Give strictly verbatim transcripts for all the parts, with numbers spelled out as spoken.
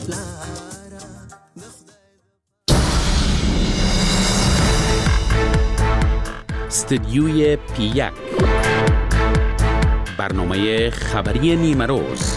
استدیوی پیک، برنامه خبری نیمه روز.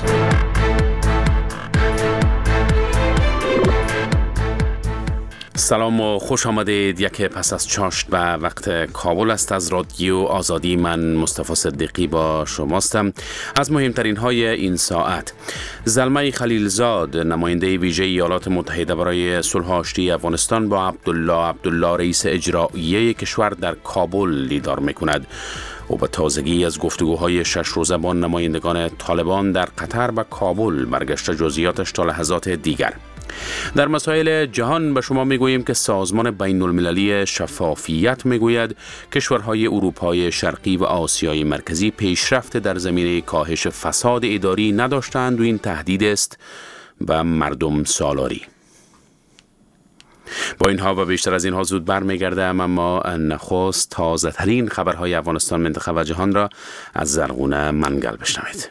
سلام و خوش آمدید. یک پس از چاشت به وقت کابل است. از رادیو آزادی من مصطفی صدیقی با شماستم. از مهمترین های این ساعت: زلمه خلیلزاد، نماینده ویژه ایالات متحده برای صلح و آشتی افغانستان، با عبدالله عبدالله رئیس اجرایی کشور در کابل دیدار میکند. او به تازگی از گفتگوهای شش روزه با نمایندگان طالبان در قطر و کابل برگشته جزئیاتش تا لحظات دیگر. در مسائل جهان به شما میگوییم که سازمان بین المللی شفافیت میگوید کشورهای اروپای شرقی و آسیای مرکزی پیشرفت در زمینه کاهش فساد اداری نداشتند و این تهدید است به مردم سالاری. با اینها و بیشتر از اینها زود برمیگردم، اما نخست تازه ترین خبرهای افغانستان، منطقه و جهان را از زرغونه منگل بشنوید.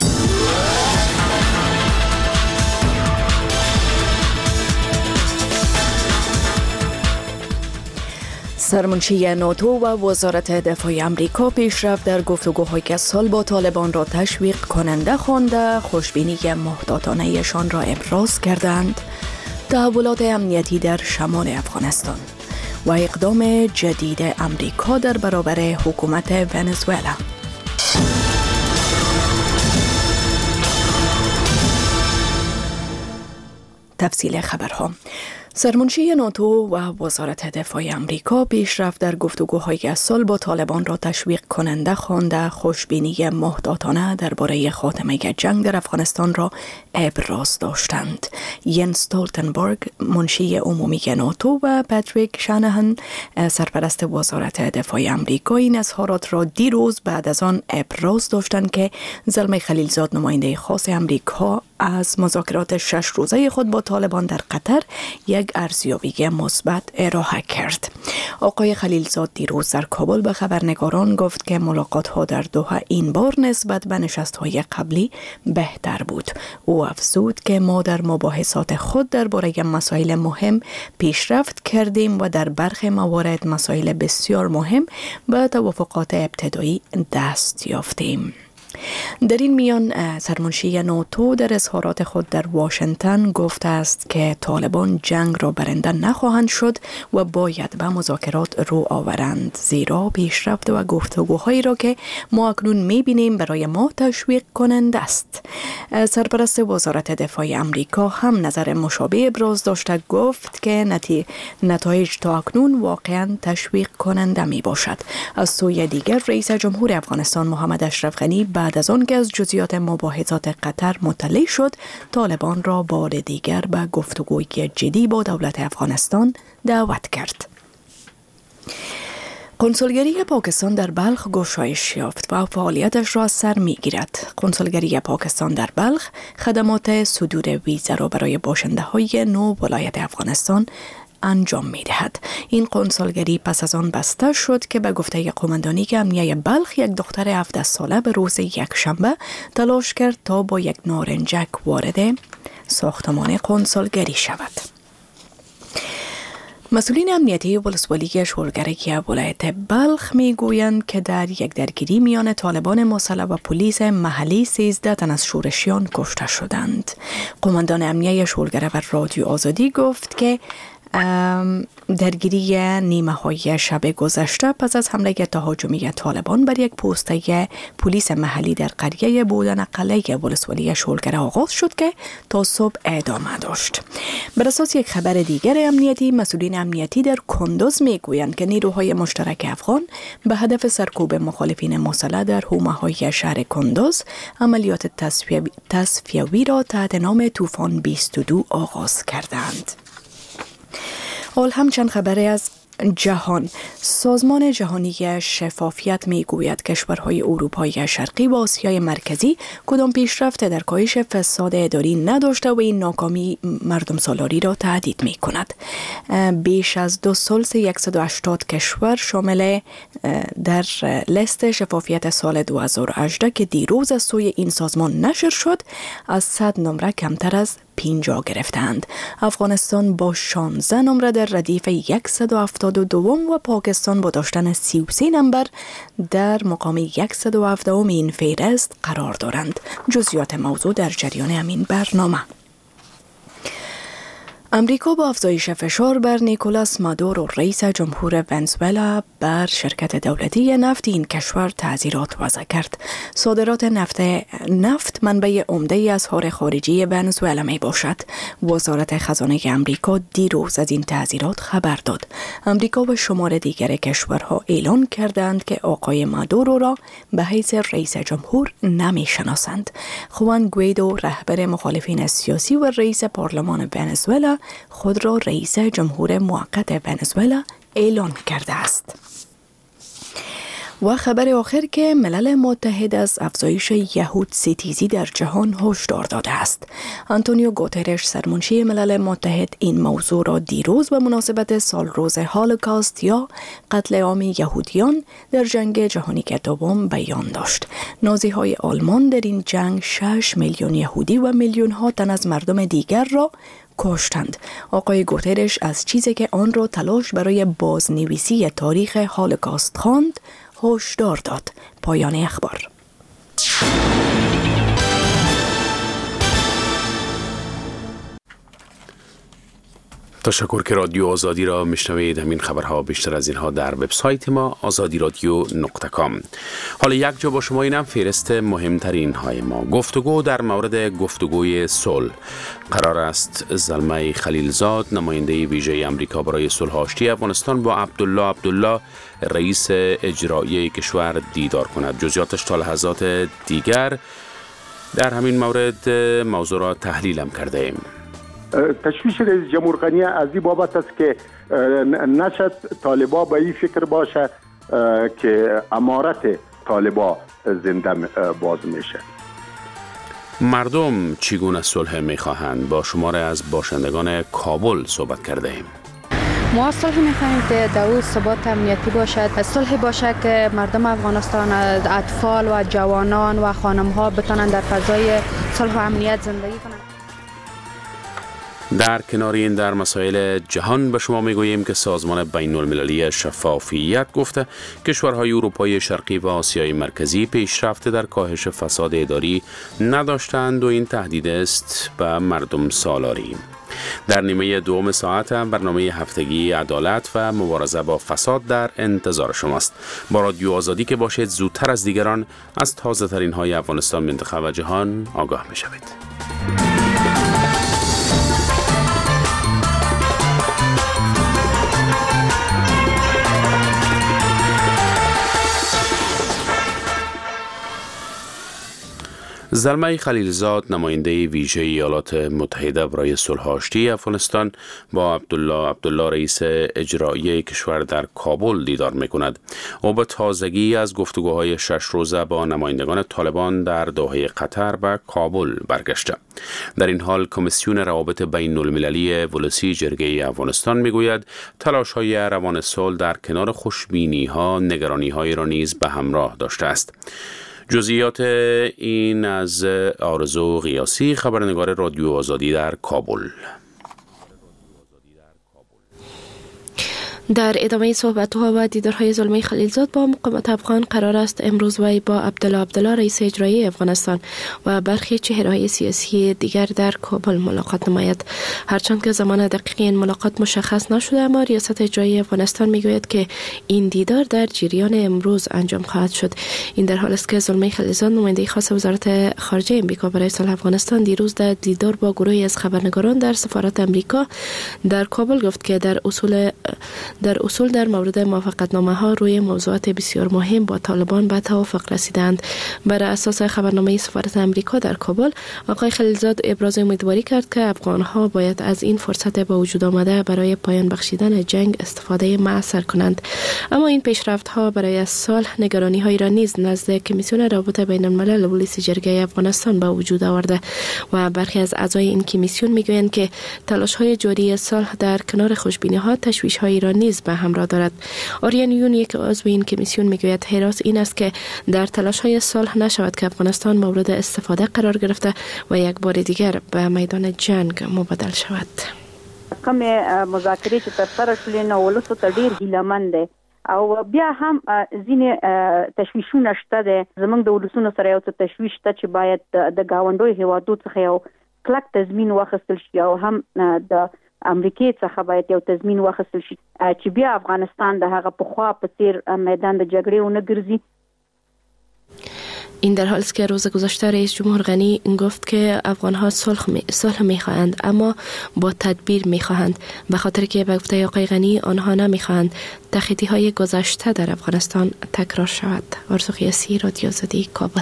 سرمنشی ناتو و وزارت دفاع امریکا پیشرفت در گفتگوهای سال با طالبان را تشویق کننده خوانده خوشبینی محتاطانه‌شان را ابراز کردند. تحولات امنیتی در شمال افغانستان و اقدام جدید امریکا در برابر حکومت ونزوئلا. تفصیل خبرها: سرمنشی ناتو و وزارت دفاع امریکا پیشرفت در گفتگوهای صلح با طالبان را تشویق کننده خوانده خوشبینی محتاطانه درباره خاتمه جنگ در افغانستان را ابراز داشتند. ینس استولتنبرگ، منشی عمومی ناتو، و پاتریک شانهان، سرپرست وزارت دفاع امریکا، این اظهارات را دیروز بعد از آن ابراز داشتند که زلمه خلیلزاد، نماینده خاص امریکا، از مذاکرات شش روزه خود با طالبان در قطر یک ارزیابی مثبت ارائه کرد. آقای خلیلزاد دیروز در کابل به خبرنگاران گفت که ملاقات‌ها در دوحه این بار نسبت به نشست‌های قبلی بهتر بود. او افزود که ما در مباحثات خود درباره مسائل مهم پیشرفت کردیم و در برخی موارد مسائل بسیار مهم به توافقات ابتدایی دست یافتیم. در این میان سرمنشی ناتو در اظهارات خود در واشنگتن گفته است که طالبان جنگ را برنده نخواهند شد و باید به مذاکرات رو آورند، زیرا پیشرفت و گفتگوهایی را که ما اکنون می‌بینیم برای ما تشویق کننده است. سرپرست وزارت دفاع امریکا هم نظر مشابه ابراز داشته، گفت که نتی... نتایج تا اکنون واقعا تشویق کننده می باشد. از سوی دیگر رئیس جمهور افغانستان محمد اشرف غنی بعد از آن که از جزئیات مباحثات قطر مطلع شد، طالبان را بار دیگر به گفتگوی جدی با دولت افغانستان دعوت کرد. قنصلگری پاکستان در بلخ گشایش یافت و فعالیتش را سر می‌گیرد. قنصلگری پاکستان در بلخ خدمات صدور ویزا را برای باشنده‌های نو ولایت افغانستان انجام می دهد. این قنصلگری پس از آن بسته شد که به گفته قماندانی امنیه بلخ، یک دختر هفده ساله به روز یک شنبه تلاش کرد تا با یک نارنجک وارد ساختمان قنصلگری شود. مسئولین امنیتی ولسوالی شولگرک ولایت بلخ می گویند که در یک درگیری میان طالبان مسلح و پلیس محلی سیزده تن از شورشیان کشته شدند. قماندان امنیه شولگره و رادیو آزادی گفت که درگیری نیمه های شب گذشته پس از حمله تهاجمی طالبان بر یک پوسته پلیس محلی در قریه بودن قلعه ولسوالی شولگره آغاز شد که تا صبح ادامه داشت. بر اساس یک خبر دیگر امنیتی، مسئولین امنیتی در کندوز میگویند که نیروهای مشترک افغان به هدف سرکوب مخالفین مسلح در حومه‌های شهر کندوز عملیات تصفیوی را تحت نام طوفان بیست و دو آغاز کردند. حال هم چند خبری از جهان. سازمان جهانی شفافیت می گوید کشورهای اروپای شرقی و آسیای مرکزی کدام پیشرفت در کاهش فساد اداری نداشته و این ناکامی مردم سالاری را تهدید می کند. بیش از دو ثلث صد و هشتاد کشور شامل در لیست شفافیت سال دو هزار و هجده که دیروز از سوی این سازمان نشر شد، از صد نمره کمتر از پنجاه گرفتند. افغانستان با شانزده نمره در ردیف صد و هفتاد و دو و پاکستان با داشتن سی و سه نمبر در مقام صد و هفده این فهرست قرار دارند. جزئیات موضوع در جریان همین برنامه. امریکا با افزایش فشار بر نیکولاس مادورو رئیس جمهور ونزوئلا بر شرکت دولتی نفت این کشور تعزیرات وضع کرد. صادرات نفت نفت منبع عمده اسعار خارجی ونزوئلا می باشد. وزارت خزانه امریکا دیروز از این تعزیرات خبر داد. امریکا و شمار دیگر کشورها اعلان کردند که آقای مادورو را به حیث رئیس جمهور نمی شناسند. خوان گویدو رهبر مخالفین سیاسی و رئیس پارلمان ونزوئلا خود را رئیس جمهور موقت ونزوئلا اعلان کرده است. و خبر آخر که ملل متحد از افزایش یهود ستیزی در جهان هشدار داده است. آنتونیو گوترش سرمنشی ملل متحد این موضوع را دیروز به مناسبت سالروز هولوکاست یا قتل عام یهودیان در جنگ جهانی دوم بیان داشت. نازی‌های آلمان در این جنگ شش میلیون یهودی و میلیون ها تن از مردم دیگر را کشتند. آقای گوترش از چیزی که آن را تلاش برای بازنویسی تاریخ هولوکاست خواند هشدار داد. پایان اخبار. تشکر که رادیو آزادی را میشنوید. همین خبرها بیشتر از اینها در وبسایت ما آزادی رادیو نقطه کام. حالا یک جا با شما اینم فهرست مهمترین های ما. گفتگو در مورد گفتگوی صلح. قرار است زلمه خلیلزاد نماینده ویژه امریکا برای صلح آشتی افغانستان با عبدالله عبدالله رئیس اجرایی کشور دیدار کند. جزئیاتش تا لحظات دیگر در همین مورد موضوع را تحلیل هم کرده ایم. تشویش رئیس جمهور غنی از این بابت است که نشد طالبا به این فکر باشه که امارت طالبا زنده باز میشه. مردم چگونه صلح میخواهند؟ با شماره از باشندگان کابل صحبت کرده ایم. ما صلح می‌خواهیم که در او ثبات امنیتی باشد. صلح باشه که مردم افغانستان، اطفال و جوانان و خانم‌ها بتونن در فضای صلح و امنیت زندگی کنند. در کنار این در مسائل جهان به شما میگوییم که سازمان بین المللی شفافیت گفته کشورهای اروپای شرقی و آسیای مرکزی پیشرفت در کاهش فساد اداری نداشتند و این تهدید است به مردم سالاری. در نیمه دوم ساعت برنامه هفتگی عدالت و مبارزه با فساد در انتظار شماست. با رادیو آزادی که باشید زودتر از دیگران از تازه ترین های افغانستان، منطقه و جهان آگاه می شوید. زلمه خلیلزاد نماینده ویژه ایالات متحده برای صلح آشتی افغانستان با عبدالله عبدالله رئیس اجرایی کشور در کابل دیدار می‌کند. او به تازگی از گفتگوهای شش روزه با نمایندگان طالبان در دوحه قطر و کابل برگشته. در این حال کمیسیون روابط بین المللی ولسی جرگه افغانستان میگوید تلاش‌های روان صلح در کنار خوشبینی‌ها نگرانی‌هایی را نیز به همراه داشته است. جزئیات این از آرزو قیاسی، خبرنگار رادیو آزادی در کابل. در ادامه صحبت‌ها و دیدارهای زلمه خلیلزاد با مقامات افغان قرار است امروز وی با عبدالله عبدالله رئیس اجرایی افغانستان و برخی چهره‌های سیاسی دیگر در کابل ملاقات نماید. هرچند که زمان دقیق این ملاقات مشخص نشده، اما ریاست اجرایی افغانستان میگوید که این دیدار در جریان امروز انجام خواهد شد. این در حال است که زلمه خلیلزاد نماینده خاص وزارت خارجه امریکا برای صلح افغانستان دیروز در دیدار با گروهی از خبرنگاران در سفارت امریکا در کابل گفت که در اصول در اصول در مورد موافقتنامه ها روی موضوعات بسیار مهم با طالبان به توافق رسیدند. بر اساس خبرنامه سفارت امریکا در کابل، آقای خلیلزاد ابراز امیدواری کرد که افغان ها باید از این فرصت به وجود آمده برای پایان بخشیدن جنگ استفاده مؤثر کنند. اما این پیشرفت ها برای صلح نگرانی هایی را نیز نزد کمیسیون روابط بین الملل ولسی جرگه افغانستان به وجود آورده و برخی از اعضای این کمیسیون میگویند که تلاش های جاری صلح در کنار خوشبینی ها تشویش های ایرانی نیز به همراه دارد. آریان یون، یک عضو این کمیسیون، میگوید حراس این است که در تلاش‌های صلح نشود که افغانستان مورد استفاده قرار گرفته و یک بار دیگر به میدان جنگ مبادل شود. کوم مذاکره چې تر سره شولې نو ولسو ته ډیر هیلهمند دي او بیا هم ځینې تشویشونه شته دي. زمونږ د ولسونو سره یو څه تشویش شته چې باید د گاونډوي هیوادو څخه یو کلک تضمین واخیستل شي او هم د امریکای څخه باید یو تضمین واخیستل شي چې بیا افغانستان د هغه پخوا په څیر میدان د جګړې ونه ګرځي. این در حالی است که روز گذشته رئیس جمهور غنی گفت که افغان‌ها صلح می صلح می‌خواهند اما با تدبیر می‌خواهند، به خاطر که به گفته آقای غنی آنها نمی‌خواهند تخطی‌های گذشته در افغانستان تکرار شود. آرزو قیاسی، رادیو آزادی، کابل.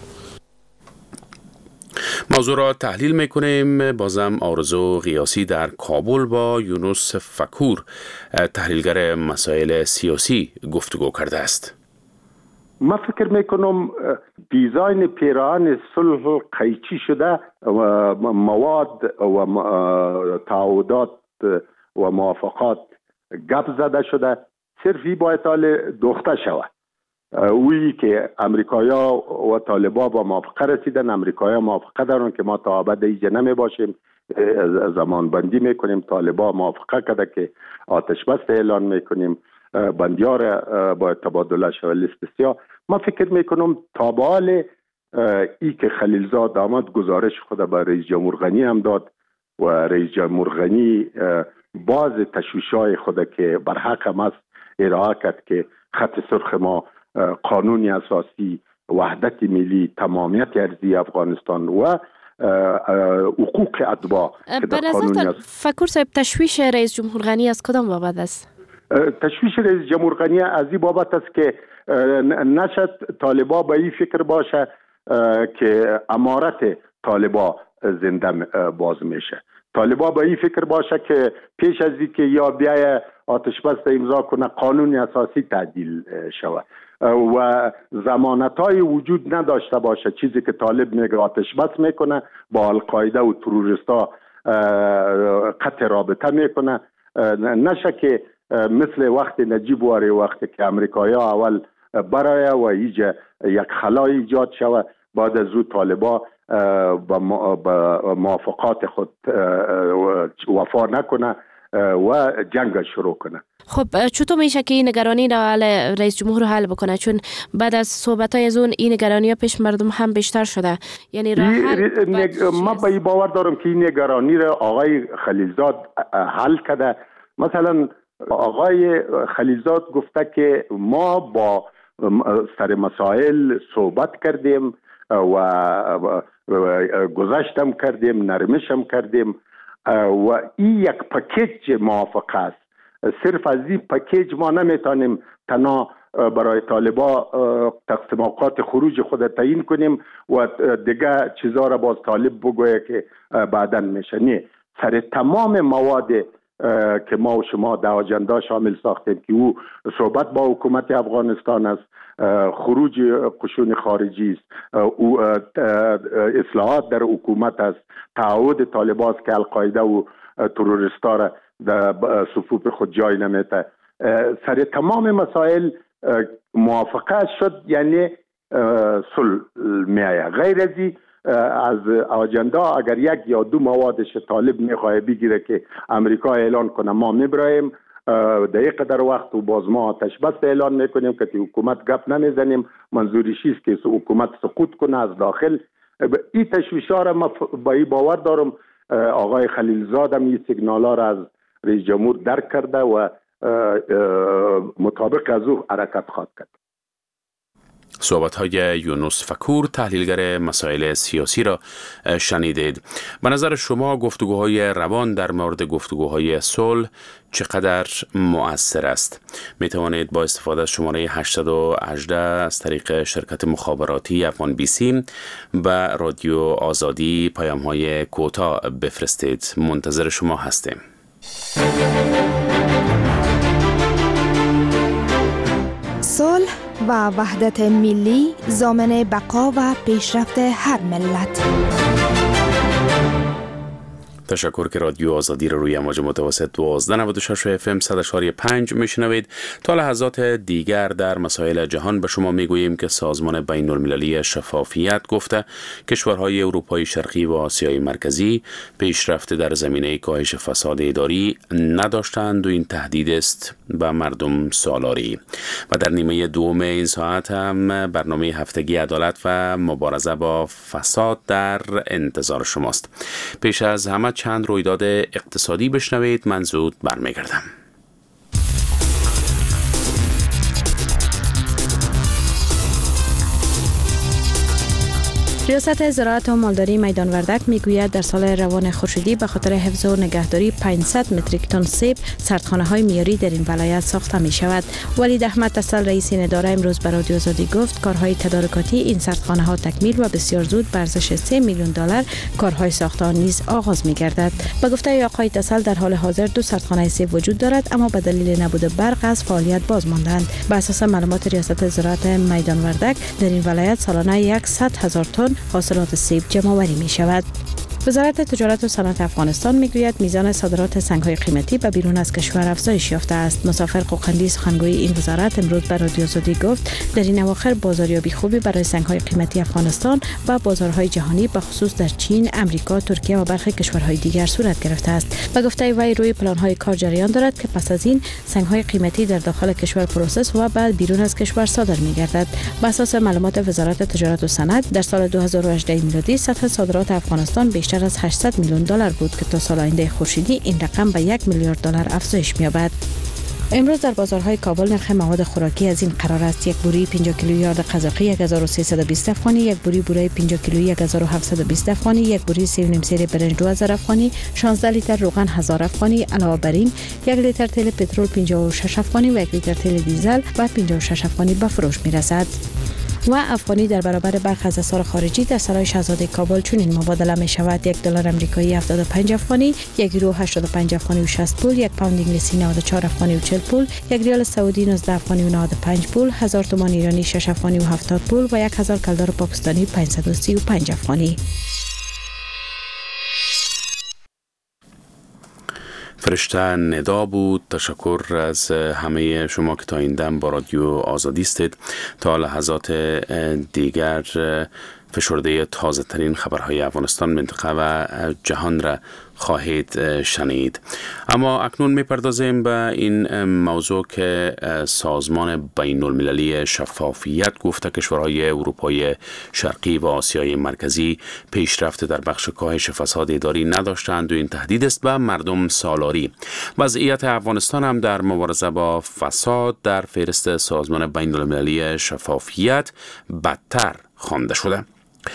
موضوع را تحلیل میکنیم. بازم آرزو قیاسی در کابل با یونس فکور، تحلیلگر مسائل سیاسی، گفتگو کرده است. من فکر میکنم دیزاین پیراهن صلح قیچی شده و مواد و تعهدات و موافقات گپ زده شده، صرفی باید حال دوخته شود. اویی که امریکایا و طالبا با موافقه رسیدن، امریکایا موافقه دارن که ما تا ابد ایجا نمی باشیم، زمان بندی میکنیم. طالبا موافقه کرده که آتش بس اعلان میکنیم، بندیار باید تبادله شود، لیست سیاه. من فکر میکنم تا به حال ای که خلیلزاد آمد گزارش خود به رئیس جمهور غنی هم داد و رئیس جمهور غنی باز تشویش‌های خود که بر حق هم است ارائه کرد که خط سرخ ما قانون اساسی، وحدت ملی، تمامیت ارضی افغانستان و حقوق اتباع. به نظر فکر صاحب تشویش رئیس جمهور غنی از کدام بابت است؟ تشویش رئیس جمهور غنی از این بابت است که نشد طالبا به این فکر باشه که امارت طالبا زنده باز میشه. طالبا به این فکر باشه که پیش از این که یا بیای آتش بس امضا کنه قانون اساسی تعدیل شود و ضمانت‌های وجود نداشته باشه. چیزی که طالب میگه آتش بس میکنه با القاعده و تروریستا قطع رابطه میکنه، نشه که مثل وقت نجیب واری وقتی که امریکایا اول برای و ایجا یک خلا ایجاد شود، بعد از او طالبا با موافقات خود وفا نکنه و جنگ شروع کنه. خب چطور میشه که این نگرانی را رئیس جمهور رو حل بکنه؟ چون بعد از صحبت‌های از اون این نگرانی ها پیش مردم هم بیشتر شده. یعنی راه حل نگ... ما به این باور دارم که این نگرانی را آقای خلیلزاد حل کرده. مثلا آقای خلیلزاد گفته که ما با سر مسائل صحبت کردیم و گذشتم کردیم، نرمشم کردیم و این یک پکیج موافقه است. صرف از این پکیج ما نمیتونیم تنها برای طالبا تقسیم اوقات خروج خود تعیین کنیم و دیگه چیزا را باز طالب بگویه که بعداً میشه. نه، سر تمام مواد که ما و شما در آجنده شامل ساختیم که او صحبت با حکومت افغانستان است، خروج قشون خارجی است، او اصلاحات در حکومت است، تعهد طالبان است که القاعده و تروریستا را در صفوف خود جای نمیده. سر تمام مسائل موافقه شد، یعنی صلح میایه. غیر از این از آجنده اگر یک یا دو موادش طالب میخواه بگیره که امریکا اعلان کنه ما میبرایم در یک قدر وقت و باز ما آتش بس اعلان میکنیم که حکومت گپ نمیزنیم، منظورش است که حکومت سقوط کنه از داخل. این تشویش‌ها را ما با این باور دارم آقای خلیلزاد هم این سیگنالا را از رئیس جمهور درک کرده و مطابق از او حرکت خواهد کرد. صحبت‌های یونس فکور، تحلیلگر مسائل سیاسی را شنیدید. به نظر شما گفتگوهای روان در مورد گفتگوهای صلح چقدر مؤثر است؟ می توانید با استفاده از شماره هشت یک هشت از طریق شرکت مخابراتی افغان بی سی و رادیو آزادی پیام‌های کوتاه بفرستید. منتظر شما هستیم. صلح و وحدت ملی ضامن بقا و پیشرفت هر ملت. تشکر که رادیو آزادی رو روی امواج متوسط دوازده نود و شش اف ام صد و چهار و پنج میشنوید. تا لحظات دیگر در مسائل جهان به شما میگوییم که سازمان بین المللی شفافیت گفته کشورهای اروپای شرقی و آسیای مرکزی پیشرفت در زمینه کاهش فساد اداری نداشتند و این تهدید است به مردم سالاری. و در نیمه دوم این ساعت هم برنامه هفتگی عدالت و مبارزه با فساد در انتظار شماست. پیش از همه چند رویداد اقتصادی بشنوید، من زود برمیگردم. ریاست زراعت و مالداری میدان وردک میگوید در سال روان خورشیدی به خاطر حفظ و نگهداری پانصد متریک تن سیب سردخانه های میاری در این ولایت ساخته می شود. ولید احمد تسل رئیس این اداره امروز به رادیو آزادی گفت کارهای تدارکاتی این سردخانه ها تکمیل و بسیار زود به ارزش سه میلیون دلار کارهای ساخته آن نیز آغاز می گردد. به گفته آقای تسل در حال حاضر دو سردخانه سیب وجود دارد اما به دلیل نبود برق از فعالیت باز ماندند. بر اساس معلومات ریاست زراعت میدان وردک در این ولایت سالانه صد هزار تن حاصلات سیب جمع آوری می شود. وزارت تجارت و صنعت افغانستان میگوید میزان صادرات سنگ‌های قیمتی به بیرون از کشور افزایش یافته است. مسافر قوقندی سخنگوی این وزارت امروز به رادیو آزادی گفت در این اواخر بازاریابی خوبی برای سنگ‌های قیمتی افغانستان و بازارهای جهانی به خصوص در چین، امریکا، ترکیه و برخی کشورهای دیگر صورت گرفته است. به گفته وی روی پلان‌های کار جریان دارد که پس از این سنگ‌های قیمتی در داخل کشور پروسس و بعد بیرون از کشور صادر می‌گردد. بر اساس معلومات وزارت تجارت و صنعت در سال دو هزار و هجده میلادی سطح صادرات افغانستان بیشتر از هشتصد میلیون دلار بود که تا سال آینده خورشیدی این رقم به یک میلیارد دلار افزایش می‌یابد. امروز در بازارهای کابل نرخ مواد خوراکی از این قرار است: یک بوری پنجاه کیلویی یارد قزاقی یک هزار و سیصد و بیست افغانی، یک بوری بوره پنجاه کیلویی یک هزار و هفتصد و بیست افغانی، یک بوری سه و نیم سیر برنج دو هزار افغانی، شانزده لیتر روغن هزار افغانی. علاوه بر این یک لیتر تیل پترول پنجاه و شش افغانی و یک لیتر تیل دیزل و پنجاه و شش افغانی به فروش می‌رسد. و افغانی در برابر برخی از اسعار خارجی در سرای شاهزاده کابل چنین مبادله می شود: یک دلار آمریکایی هفتاد و پنج افغانی، یک یورو هشتاد و پنج افغانی و شصت پول، یک پوند انگلیسی نود و چهار افغانی و چهل پول، یک ریال سعودی نوزده افغانی و نود و پنج پول، هزار تومان ایرانی شش افغانی و هفتاد پول و یک هزار کلدار پاکستانی پانصد و سی و پنج افغانی. فرشته ندا بود. تشکر از همه شما که تا این دم با رادیو آزادی استید. تا لحظات دیگر فشرده تازه ترین خبرهای افغانستان، منطقه و جهان را خواهید شنید. اما اکنون میپردازیم به این موضوع که سازمان بین المللی شفافیت گفته کشورهای اروپای شرقی و آسیای مرکزی پیشرفت در بخش کاهش فساد اداری نداشتند و این تهدید است به مردم سالاری. وضعیت افغانستان هم در مبارزه با فساد در فهرست سازمان بین المللی شفافیت بدتر خوانده شده.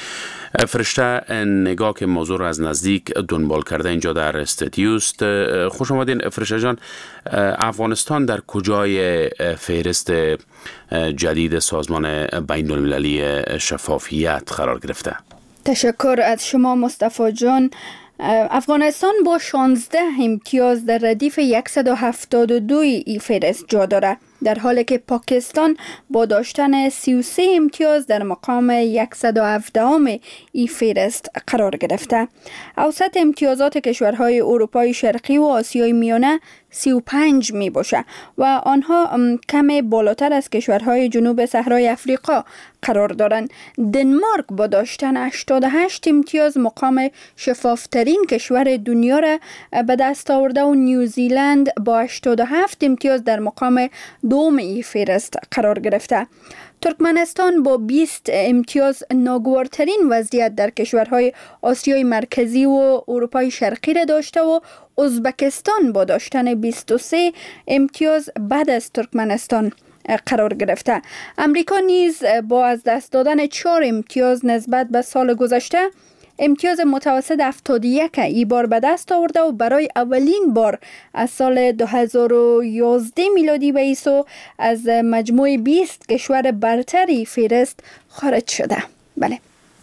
فرشته نگاه که موضوع رو از نزدیک دنبال کرده اینجا در استودیوست. خوش آمدین فرشته جان. افغانستان در کجای فهرست جدید سازمان بین المللی شفافیت قرار گرفته؟ تشکر از شما مصطفی جان. افغانستان با شانزده امتیاز در ردیف صد و هفتاد و دو ای فهرست جا دارد، در حالی که پاکستان با داشتن سی و سه امتیاز در مقام صد و هفده ای فهرست قرار گرفته. اوسط امتیازات کشورهای اروپای شرقی و آسیای میانه سی و پنج می باشه و آنها کم بالاتر از کشورهای جنوب صحرای افریقا قرار دارند. دنمارک با داشتن هشتاد و هشت امتیاز مقام شفافترین کشور دنیا را به دست آورده و نیوزیلند با هشتاد و هفت امتیاز در مقام دوم ای فهرست قرار گرفته. ترکمنستان با بیست امتیاز ناگوارترین وضعیت در کشورهای آسیای مرکزی و اروپای شرقی را داشته و ازبکستان با داشتن بیست و سه امتیاز بعد از ترکمنستان قرار گرفته. امریکا نیز با از دست دادن چهار امتیاز نسبت به سال گذشته امتیاز متوسط هفتاد و یک ای بار به دست آورده و برای اولین بار از سال دو هزار و یازده میلادی به ایسو از مجموع بیست کشور برتری فهرست خارج شده. بله.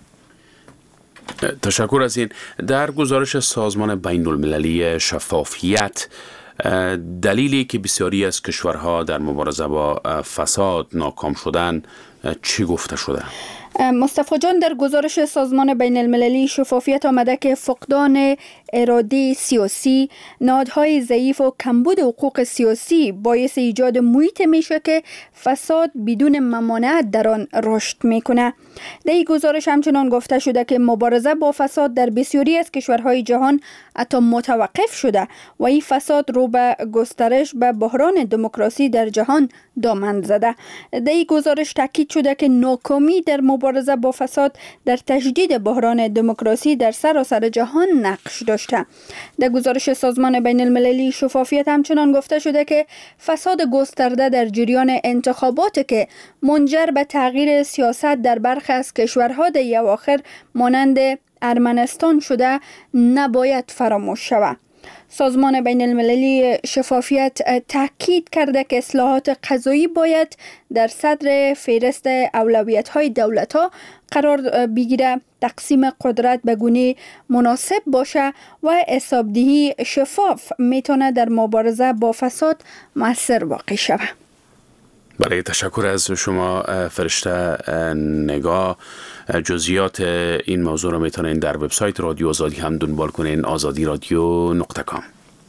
تشکر از این. در گزارش سازمان بین المللی شفافیت دلیلی که بسیاری از کشورها در مبارزه با فساد ناکام شدن چی گفته شده؟ مصطفی جان، در گزارش سازمان بین المللی شفافیت آمده که فقدان اراده سیاسی، نهادهای ضعیف و کمبود حقوق سیاسی باعث ایجاد محیط میشه که فساد بدون ممانعت در آن رشد میکنه. در این گزارش همچنان گفته شده که مبارزه با فساد در بسیاری از کشورهای جهان حتی متوقف شده و این فساد رو به گسترش به بحران دموکراسی در جهان دامن زده. در این گزارش تاکید شده که ناکامی در مبارزه با فساد در تجدید بحران دموکراسی در سراسر جهان نقش داشته. در گزارش سازمان بین المللی شفافیت همچنان گفته شده که فساد گسترده در جریان انتخابات که منجر به تغییر سیاست در برخی از کشورها در اواخر مانند ارمنستان شده نباید فراموش شود. سازمان بین المللی شفافیت تاکید کرده که اصلاحات قضایی باید در صدر فهرست اولویت‌های دولت‌ها قرار بگیره، تقسیم قدرت به گونه مناسب باشه و حسابدهی شفاف میتونه در مبارزه با فساد مؤثر واقع شود. برای تشکر از شما فرشته نگاه. جزئیات این موضوع رو میتونین در وبسایت رادیو آزادی هم دنبال کنین، آزادی رادیو نقطه کام.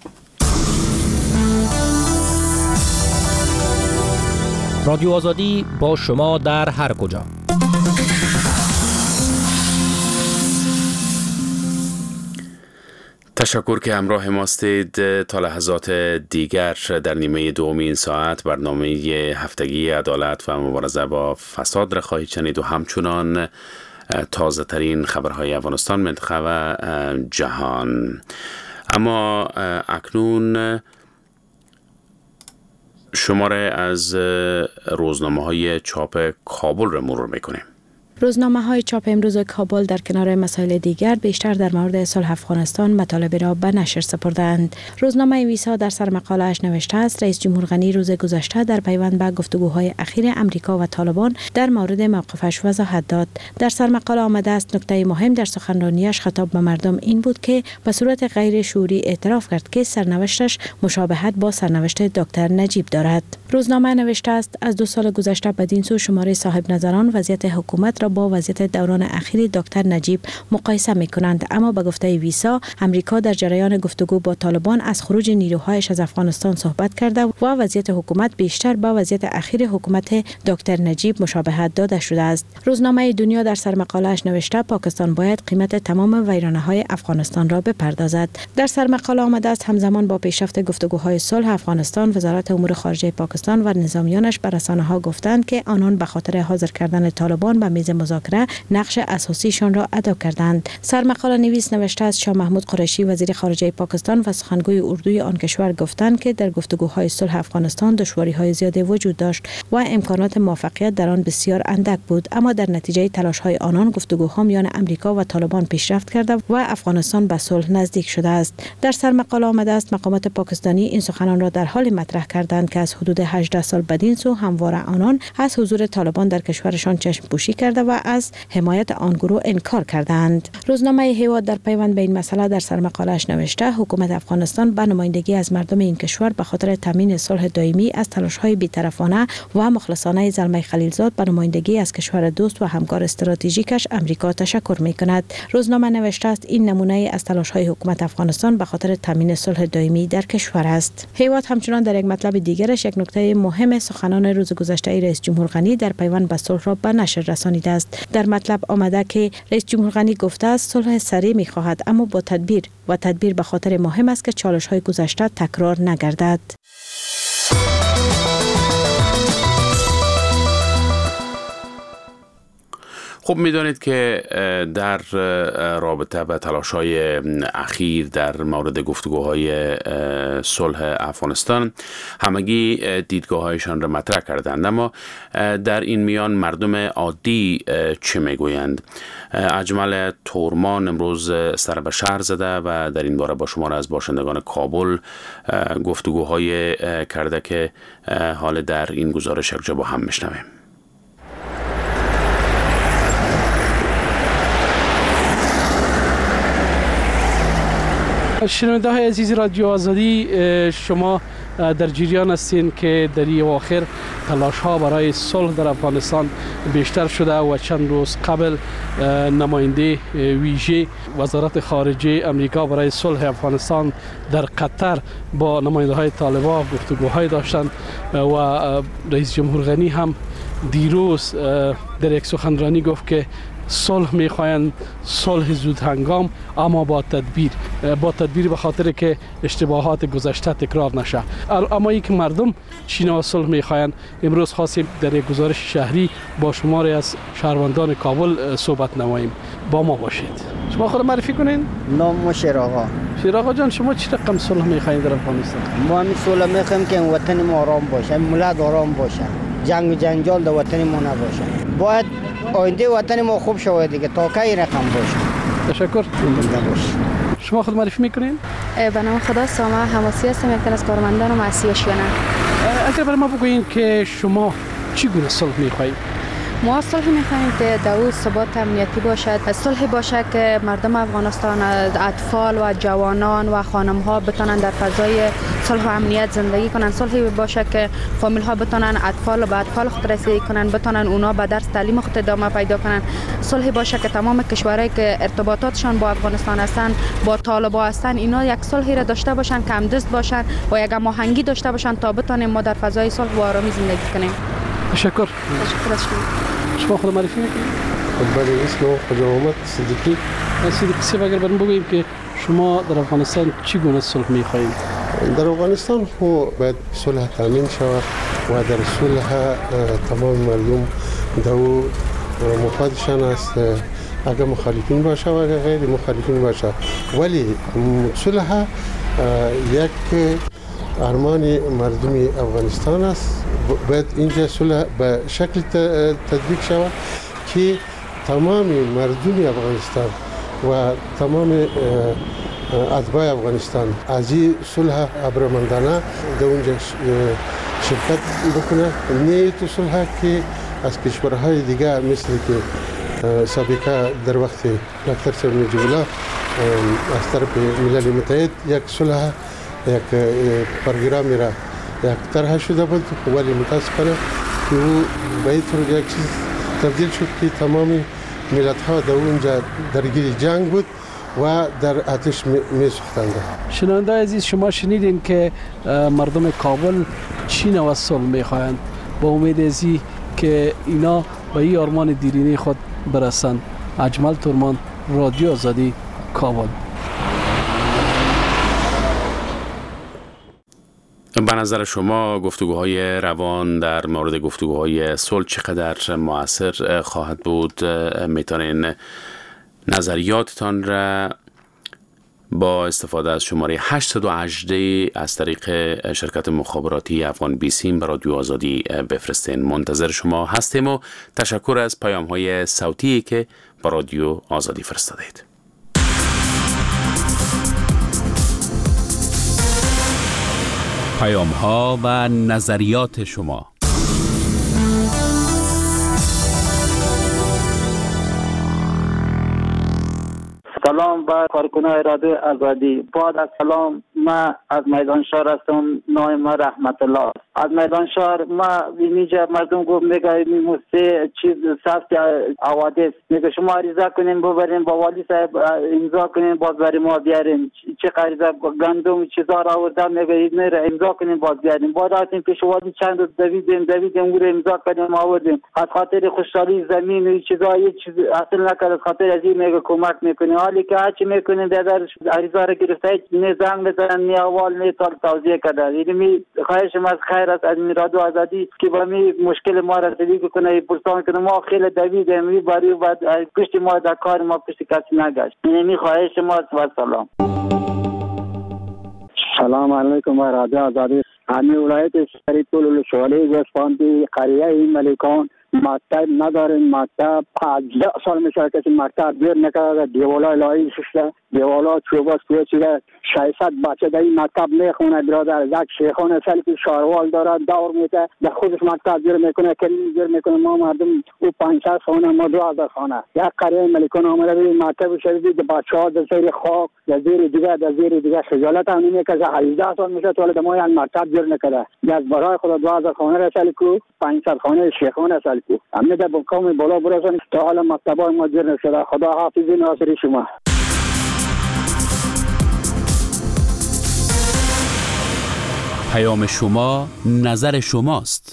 رادیو آزادی با شما در هر کجا. تشکر که همراه ما هستید. تا لحظات دیگر در نیمه دوم این ساعت برنامه هفتگی عدالت و مبارزه با فساد را خواهید شنید و همچنان تازه ترین خبرهای افغانستان، منطقه و جهان. اما اکنون شماره از روزنامه های چاپ کابل را مرور میکنیم. روزنامه های چاپ امروز کابل در کنار مسائل دیگر بیشتر در مورد صلح افغانستان مطالب را به نشر سپردند. روزنامه ویسا در سرمقاله اش نوشته است رئیس جمهور غنی روز گذشته در پیوند به گفتگوهای اخیر امریکا و طالبان در مورد موقفش وضاحت داد. در سرمقاله آمده است نکته مهم در سخنرانیش خطاب به مردم این بود که به صورت غیر شعوری اعتراف کرد که سرنوشتش مشابهت با سرنوشت دکتر نجیب دارد. روزنامه نوشته است از دو سال گذشته بدین سو شماره صاحب نظران وضعیت حکومت را با وضعیت دوران اخیر دکتر نجیب مقایسه می‌کنند، اما به گفته ویسا امریکا در جریان گفتگو با طالبان از خروج نیروهایش از افغانستان صحبت کرده و وضعیت حکومت بیشتر با وضعیت اخیر حکومت دکتر نجیب مشابهت داده شده است. روزنامه دنیا در سرمقاله‌اش نوشته پاکستان باید قیمت تمام ویرانه‌های افغانستان را بپردازد. در سرمقاله آمده است همزمان با پیشرفت گفتگوهای صلح افغانستان وزارت امور خارجه پاکستان و نظامیانش به رسانه‌ها گفتند که آنان به خاطر حاضر کردن طالبان به میز مذاکره نقش اساسیشان را ادا کردند. سرمقاله نویس نوشته است شاه محمود قریشی وزیر خارجه پاکستان و سخنگوی اردوی آن کشور گفتند که در گفتگوهای صلح افغانستان دشواری‌های زیادی وجود داشت و امکانات موفقیت در آن بسیار اندک بود، اما در نتیجه تلاش‌های آنان گفتگوها میان امریکا و طالبان پیشرفت کرده و افغانستان به صلح نزدیک شده است. در سرمقاله آمده است مقامات پاکستانی این سخنان را در حال مطرح کردند که از حدود هجده سال بدین سو همواره آنان از حضور طالبان در کشورشان چشم پوشی کرده و از حمایت آن گروه انکار کردند. روزنامه هیواد در پیوند به این مسئله در سرمقاله‌اش نوشته حکومت افغانستان به نمایندگی از مردم این کشور به خاطر تامین صلح دائمی از تلاش‌های بی‌طرفانه و مخلصانه زلمه خلیلزاد به نمایندگی از کشور دوست و همکار استراتژیکش امریکا تشکر می‌کند. روزنامه نوشته است این نمونه از تلاش‌های حکومت افغانستان به خاطر تامین صلح دائمی در کشور است. هیواد همچنان در یک مطلب دیگرش یک نکته مهم سخنان روز گذشته رئیس جمهور غنی در پیوند به صلح را به نشر رسانیده است. در مطلب آمده که رئیس جمهور غنی گفته است صلح سریع می‌خواهد اما با تدبیر و تدبیر به خاطر مهم است که چالش‌های گذشته تکرار نگردد. خب میدانید که در رابطه به تلاش‌های اخیر در مورد گفتگوهای صلح افغانستان همگی دیدگاه‌هایشان را مطرح کردند، اما در این میان مردم عادی چه میگویند؟ اجمل تورمان امروز سر به شهر زده و در این باره با شما از باشندگان کابل گفتگوهای کرده که حال در این گزارش یک جا با هم میشنویم. شنونده های عزیز رادیو آزادی، شما در جریان هستین که در این اواخر تلاش ها برای صلح در افغانستان بیشتر شده و چند روز قبل نماینده ویژه وزارت خارجه امریکا برای صلح افغانستان در قطر با نماینده های طالبان گفتگوهای داشتند و رئیس جمهور غنی هم دیروز در یک سخنرانی گفت که صلح میخواین، صلح زود هنگام، اما با تدبیر با تدبیر به خاطر که اشتباهات گذشته تکرار نشه. اما ای که مردم چینا صلح میخواین، امروز خواستیم در یک گزارش شهری با شماری از شهروندان کابل صحبت نماییم. با ما باشید. شما خود معرفی کنین؟ نام شیراغا. شیراغا جان، شما چی رقم صلح میخواین در افغانستان؟ ما همین صلح میخوایم که وطن ما آرام باشه، ملت آرام باشه، جنگ و جنجال در وطن ما نباشه. باید آینده وطن ما خوب شود دیگه، تا کی رقم باشه. تشکر. شما خود معرفی میکنین؟ به نام خدا سامه حماسی هستم، یک از کارمندان مؤسسه شیانه. اگر برای ما بگویین که شما چگونه صلح میخواین؟ ما صلح می‌خوایم که در او ثبات امنیتی باشد، صلح باشه که مردم افغانستان، اطفال و جوانان و خانم‌ها بتونن در فضای صلح و امنیت زندگی کنن. صلح باشه که فامیل‌ها بتونن اطفال و به اطفال خود رسیدگی کنن، بتونن اونا به درس تعلیم خود ادامه پیدا کنن. صلح باشه که تمام کشورهایی که ارتباطاتشان با افغانستان هستن، با طالبان هستن، اینا یک صلحی را داشته باشن، که همدست باشن و یک هماهنگی داشته باشن تا بتونیم ما در فضای صلح و آرامی زندگی کنیم. تشکر. تشکر از شما. شما خود معرفی میکنید؟ بله، اسم خدا محمد صدیقی. صدیقی صاحب، اگر برام بگویید که شما در افغانستان چگونه صلح میخواهید؟ در افغانستان خو باید صلح تامین شود و در صلح تمام مردم دو مفادشان است. اگر مخالفین باشه و اگر غیر مخالفین باشه، ولی صلح یک ارمان مردم افغانستان است. باید اینجا صلح به شکل تطبیق شود که تمام مردم افغانستان و تمام اتباع افغانستان از این صلح ابرومندانه در اونجا شرکت بکنه. نه تو صلح که از کشورهای دیگه مثل که سابقه در وقت دکتر صاحب نجیب الله از طرف ملل متحد یک صلح، یک پروگرامی را یک طرح شده بود، ولی متاسفانه که او به این طور یک چیز تبدیل شد که تمام ملت ها در اونجا درگیر جنگ بود و در آتش می سوختند. شنونده عزیز، شما شنیدین که مردم کابل چی نوع صلح میخواهند. با امید ازی که اینا به این آرمان دیرینه خود برسند. اجمل تورمان، رادیو آزادی، کابل. به نظر شما گفتگوهای روان در مورد گفتگوهای صلح چقدر مؤثر خواهد بود؟ میتونین نظریاتتان را با استفاده از شماره هشت یک هشت از طریق شرکت مخابراتی افغان بیسیم به رادیو آزادی بفرستین. منتظر شما هستیم و تشکر از پیام های صوتی که با رادیو آزادی فرستادید. پیام ها و نظریات شما. سلام به کارکنان رادیو آزادی. بعد از سلام، ما از میدان شهر هستم. نام ما رحمت الله. از میدان شهر ما اینجا مردم گفت میگه میموسه چیز سخت حوادث میگه شما عریضه کنین ببرین با والی صاحب امضا کنین باز برای ما بیارین. چه عریضه گندم چیزا را آوردن میگه این را امضا کنین باز بیارین. بعد رفتیم پیش والی چند روز دویدیم دویدیم او را امضا کردیم آوردیم. از خاطر خوشحالی زمین و چیزا هیچ چیز اصلا نکرد. از خاطر از این میگه کمک میکنه. حالی که هرچی میکنین در عریضه را گرفته نه زنگ بزنن نه اول نه تال توضیح کرده. یعنی خواهش ما از خیر است از رادیو آزادی که با می مشکل ما را رسیدگی کنه. پرسان کنه ما خیلی دویدیم می باری بعد پشت ما در کار ما پشت کسی نگشت. یعنی خواهش ما و سلام. سلام علیکم رادیو آزادی. همین ولایت شهری طول شوالی گسپاندی قریه ملیکان مکتب نداریم. مکتب هجده سال میشه کسی مکتب بیر نکرده. دیوالای لایی شده، دیوالا چوب است توی چیده. ششصد بچه در این مکتب میخونه برادر. یک شیخان سلفی شاروال داره دور میده، در خودش مکتب بیر میکنه، کلیم بیر میکنه. ما مردم او پانصد خانه، ما دو هزار خانه. یک قریه ملکان آمده بید مکتب شدید بچه ها در زیر خاک، در زیر دیگه در زیر دیگه خجالت هم نمیکشه. هجده سال میشه توالد ما یک مکتب بیر نکرده. یک برای خدا دو هزار خانه رسالی کو، پانصد خانه شیخان رسالی کو. همه در بقام بالا برسن تا حالا مکتب های ما بیر نشده. خدا حافظی ناصری شما. پیام شما، نظر شماست.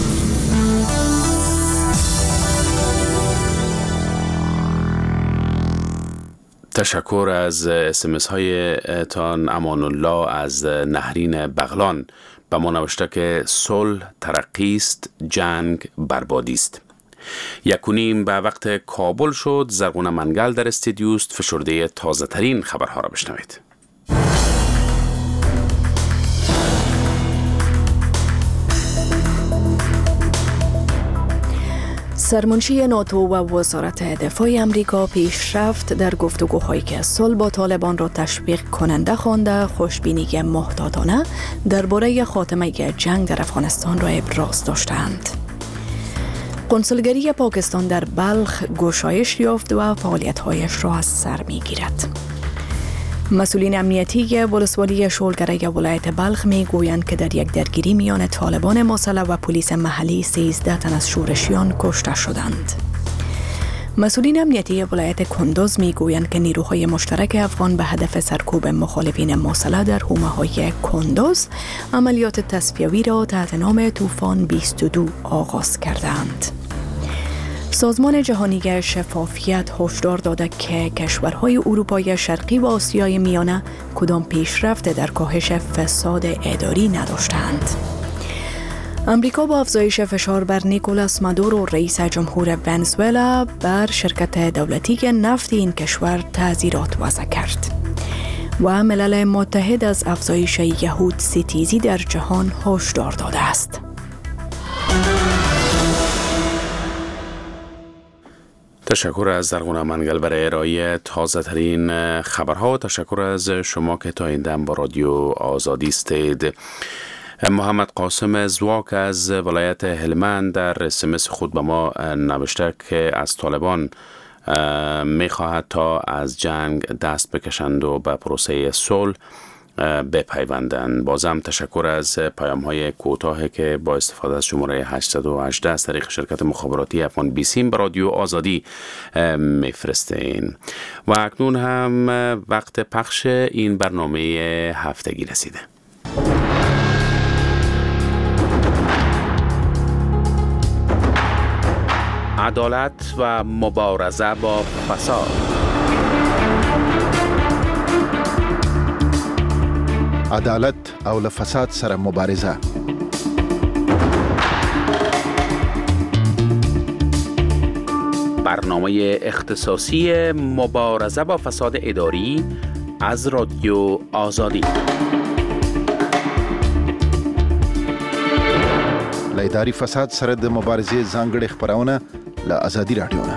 تشکر از اسمس های تان. امان الله از نهرین بغلان به ما نوشته که صلح ترقی است، جنگ بربادی است. یک و نیم به وقت کابل شد. زرغون منگل در استودیوست. فشرده تازه ترین خبرها را بشنوید. سرمنشی ناتو و وزارت دفاع امریکا پیشرفت در گفتگوهایی که صلح با طالبان را تشویق کننده خوانده خوشبینی محتاطانه درباره خاتمه جنگ در افغانستان را ابراز داشتند. کنسولگری پاکستان در بلخ گشایش یافت و فعالیت‌هایش را از سر می‌گیرد. مسئولین امنیتی ولسوالی شولگره ولایت بلخ می گویند که در یک درگیری میان طالبان مسلح و پلیس محلی سیزده تن از شورشیان کشته شدند. مسئولین امنیتی ولایت کندوز می گویند که نیروهای مشترک افغان به هدف سرکوب مخالفین مسلح در حومه‌های کندوز عملیات تصفیوی را تحت نام طوفان بیست و دو آغاز کردند. سازمان جهانی شفافیت هشدار داده که کشورهای اروپای شرقی و آسیای میانه کدام پیشرفت در کاهش فساد اداری نداشتند. امریکا با افزایش فشار بر نیکولاس مادورو رئیس جمهور ونزوئلا بر شرکت دولتی نفت این کشور تعزیرات وضع کرد و ملل متحد از افزایش یهود ستیزی در جهان هشدار داده است. تشکر از زرغون منگل برای ارائه تازه ترین خبرها. تشکر از شما که تا این دم با رادیو آزادی استید. محمد قاسم زواک از ولایت هلمند در اسمس خود به ما نوشته که از طالبان می خواهد تا از جنگ دست بکشند و به پروسه صلح بپیوندند. بازم تشکر از پیام های کوتاه که با استفاده از شماره هشتصد و هجده از طریق شرکت مخابراتی افغان بیسیم به رادیو آزادی میفرستین. و اکنون هم وقت پخش این برنامه هفتگی رسیده. عدالت و مبارزه با فساد. عدالت او له فساد سره مبارزه. برنامه اختصاصی مبارزه با فساد اداری از رادیو آزادی. له اداري فساد سره د مبارزې ځانګړې خبرونه له آزادي رادیو نه.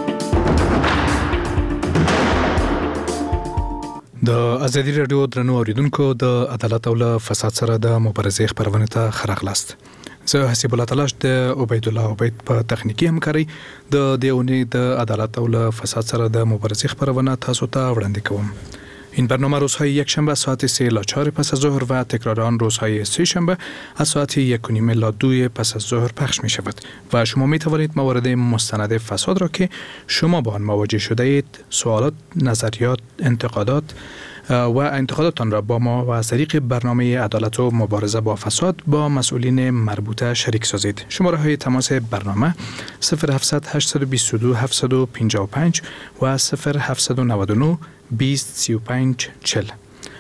د آزادي رادیو درنو اوریدونکو د عدالت او له فساد سره د مبارزې خبرونه ته خراغلاست. زه حسیب الله تلاش د عبید الله عبید په تخنیکی همکاري د دیونی د عدالت او له فساد سره د مبارزې خبرونه تاسو ته وړاندې کوم. این برنامه روزهای یک شنبه ساعت سه الی چهار پس از ظهر و تکرار آن روزهای سه شنبه از ساعت یک و نیم الی دو پس از ظهر پخش می شود و شما می توانید موارد مستند فساد را که شما با آن مواجه شده اید سوالات، نظریات، انتقادات و انتقاداتان را با ما و از طریق برنامه عدالت و مبارزه با فساد با مسئولین مربوطه شریک سازید. شماره های تماس برنامه صفر هفتصد هشتصد و بیست و دو هفتصد و پنجاه و پنج و صفر هفتصد و نود و نه بیست سی و پنج چهل.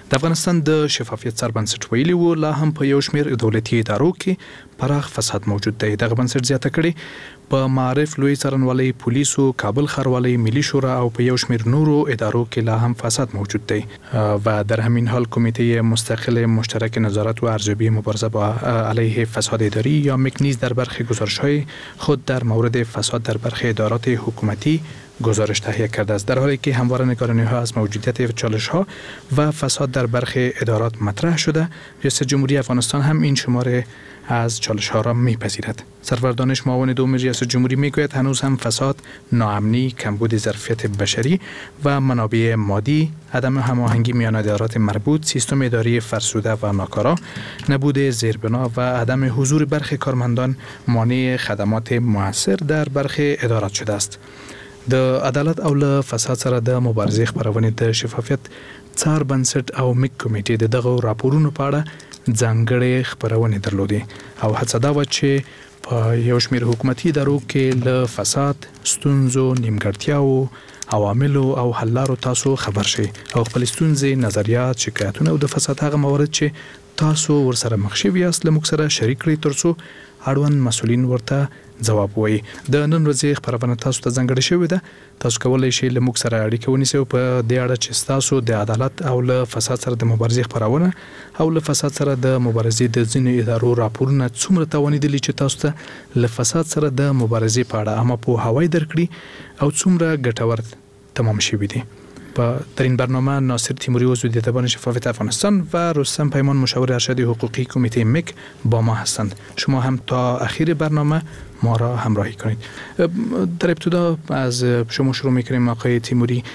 د افغانستان د شفافیت سربنسټ ویلي و لا هم په یو شمېر دولتي ادارو کې پراخ فساد موجود دی. دغه بنسټ زیاته کړي په معارف، لوی څارنوالۍ، پولیسو، کابل ښاروالۍ، ملي شورا او په یو شمېر نورو ادارو کې لا هم فساد موجود دی و در همین حال کمیته مستقل مشترک نظارت و ارزیابی مبارزه با علیه فساد اداری یا مک نیز در برخی گزارش‌های خود در مورد فساد در برخی ادارات حکومتی گزارش تهیه کرده است، در حالی که همواره نگرانی‌ها از موجودیت چالش‌ها و فساد در برخی ادارات مطرح شده. ریاست جمهوری افغانستان هم این شماره از چالش‌ها را می‌پذیرد. سرور دانش معاون دوم ریاست جمهوری میگوید هنوز هم فساد، ناامنی، کمبود ظرفیت بشری و منابع مادی، عدم هماهنگی میان ادارات مربوط، سیستم اداری فرسوده و ناکارا، نبود زیربنا و عدم حضور برخی کارمندان مانع خدمات مؤثر در برخی ادارات شده است. د عدالت او له فساد سره د مبارزې خبرونه د شفافیت څار بنسټ او مک کمیټې د دغه راپورونو په اړه ځانګړې خبرونه درلودې او هڅه دا و چې په یو شمېر حکومتي ادارو کې له فساد، ستونزو، نیمګړتیاو، عواملو او حل لارو تاسو خبر شئ او خپل ستونزې، نظریات، شکایتونه او د فساد هغه موارد چې تاسو ورسره مخ شوي یاست له موږ سره شریک کړئ ترڅو اړوند مسؤلین ورته ځواب وایي. د نن ورځې خبرونه تاسو ته ځانګړې شوې ده. تاسو کولی شئ له موږ سره اړیکه ونیسئ او په دې اړه چې تاسو د عدالت او له فساد سره د مبارزې خبرونه او له فساد سره د مبارزې د ځینو ادارو راپورونه څومره توانیدلي چې تاسو ته له فساد سره د مبارزې په اړه عامه پوهاوی درکړي او څومره ګټور تمام شوي دي. در این برنامه ناصر تیموری عضو دیدبان شفافیت افغانستان و رستم پیمان مشاور ارشد حقوقی کمیته مک با ما هستند. شما هم تا اخیر برنامه ما را همراهی کنید. در ابتدا از شما شروع میکنیم آقای تیموری.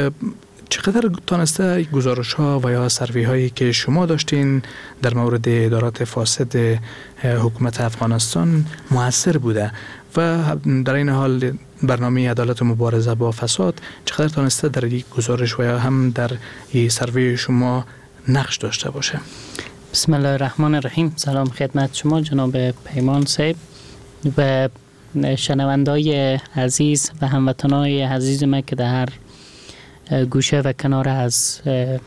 چقدر تانسته گزارش ها و یا سروی هایی که شما داشتین در مورد ادارات فاسد حکومت افغانستان موثر بوده و در این حال برنامه عدالت و مبارزه با فساد چقدر تانسته در این گزارش و یا هم در این سروی شما نقش داشته باشه؟ بسم الله الرحمن الرحیم. سلام خدمت شما جناب پیمان صاحب و شنوندای عزیز و هموطنای عزیز ما که در هر گوشه و کنار از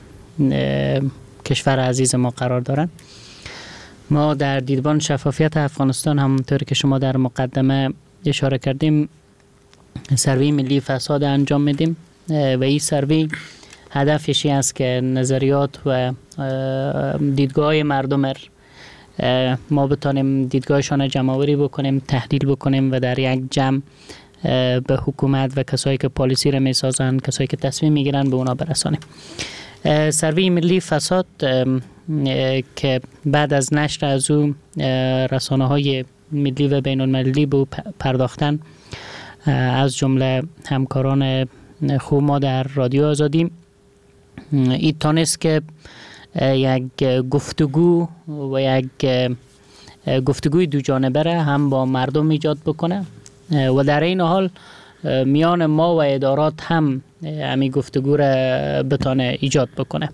کشور عزیز ما قرار دارند. ما در دیدبان شفافیت افغانستان همونطور که شما در مقدمه اشاره کردیم سروی ملی فساد انجام میدیم و این سروی هدفش این است که نظریات و دیدگاه مردم ما بتانیم دیدگاهشان جمع‌آوری بکنیم، تحلیل بکنیم و در یک جمع به حکومت و کسایی که پالیسی را میسازن، کسایی که تصمیم میگیرن به اونا برسانیم. سروی ملی فساد که بعد از نشر از او رسانه های ملی و بین المللی به پرداختن از جمله همکاران خوب ما در رادیو آزادی، این تانست که یک گفتگو و یک گفتگوی دو جانبه را هم با مردم ایجاد بکنه و در این حال میان ما و ادارات هم همین گفتگو را بتانه ایجاد بکنه.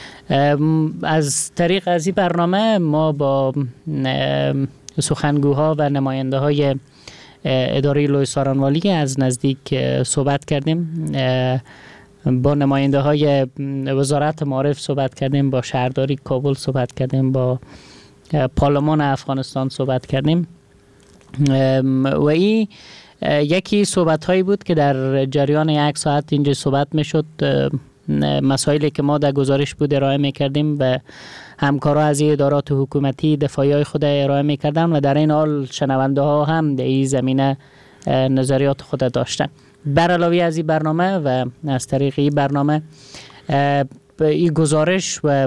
از طریق از این برنامه ما با سخنگوها و نماینده های اداره لوی څارنوالۍ از نزدیک صحبت کردیم، با نماینده های وزارت معارف صحبت کردیم، با شهرداری کابل صحبت کردیم، با پارلمان افغانستان صحبت کردیم و این یکی صحبت هایی بود که در جریان یک ساعت اینجا صحبت می شد. مسائلی که ما در گزارش بود ارائه می کردیم و همکارا از این ادارات حکومتی دفاعی های خود ارائه می کردن و در این حال شنونده ها هم در این زمینه نظریات خود داشتن. بر علاوه از این برنامه و از طریق این برنامه این گزارش و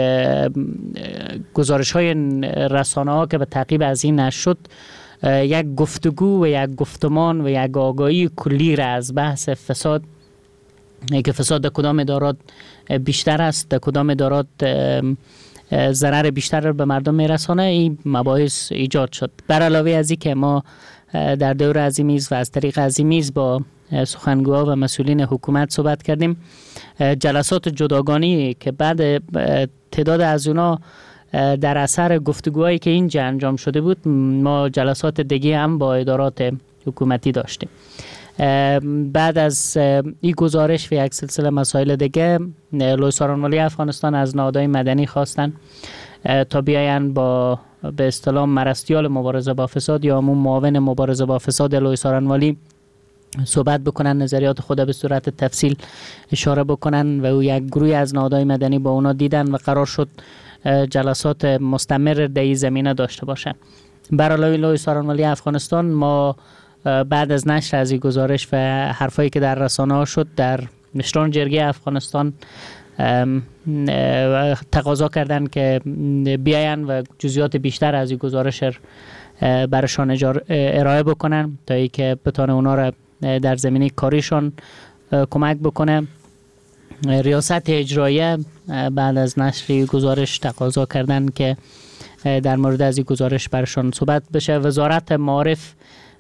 گزارش های رسانه ها که به تعقیب از این نشد یک گفتگو و یک گفتمان و یک آگاهی کلی را از بحث فساد که فساد در کدام ادارات بیشتر است، در کدام ادارات ضرر بیشتر را به مردم میرسانه، این مباحث ایجاد شد. بر علاوه از این که ما در دور از این میز و از طریق از این میز با سخنگوها و مسئولین حکومت صحبت کردیم. جلسات جداگانه که بعد تعداد از اونا در اثر گفتگوهایی که اینجا انجام شده بود، ما جلسات دیگه هم با ادارات حکومتی داشتیم. بعد از این گزارش و یک سلسله مسائل دیگه لوی سارانوالی افغانستان از نهادهای مدنی خواستن تا بیاین با به اصطلاح مرستیال مبارزه با فساد یا همون معاون مبارزه با فساد لوی سارانوالی صحبت بکنن، نظریات خود به صورت تفصیل اشاره بکنن و او یک گروه از نهادهای مدنی با اونا دیدن و قرار شد جلسات مستمر در این زمینه داشته باشن. برای لوی سارانوالی افغانستان ما بعد از نشر از این گزارش و حرفایی که در رسانه ها شد در مشران جرگه افغانستان تقاضا کردن که بیاین و جزئیات بیشتر از این گزارش برشان ارائه بکنن تا ای که بتونه اونا را در زمینه کاریشان کمک بکنه. ریاست اجراییه بعد از نشر گزارش تقاضا کردن که در مورد از این گزارش برشان صحبت بشه. وزارت معارف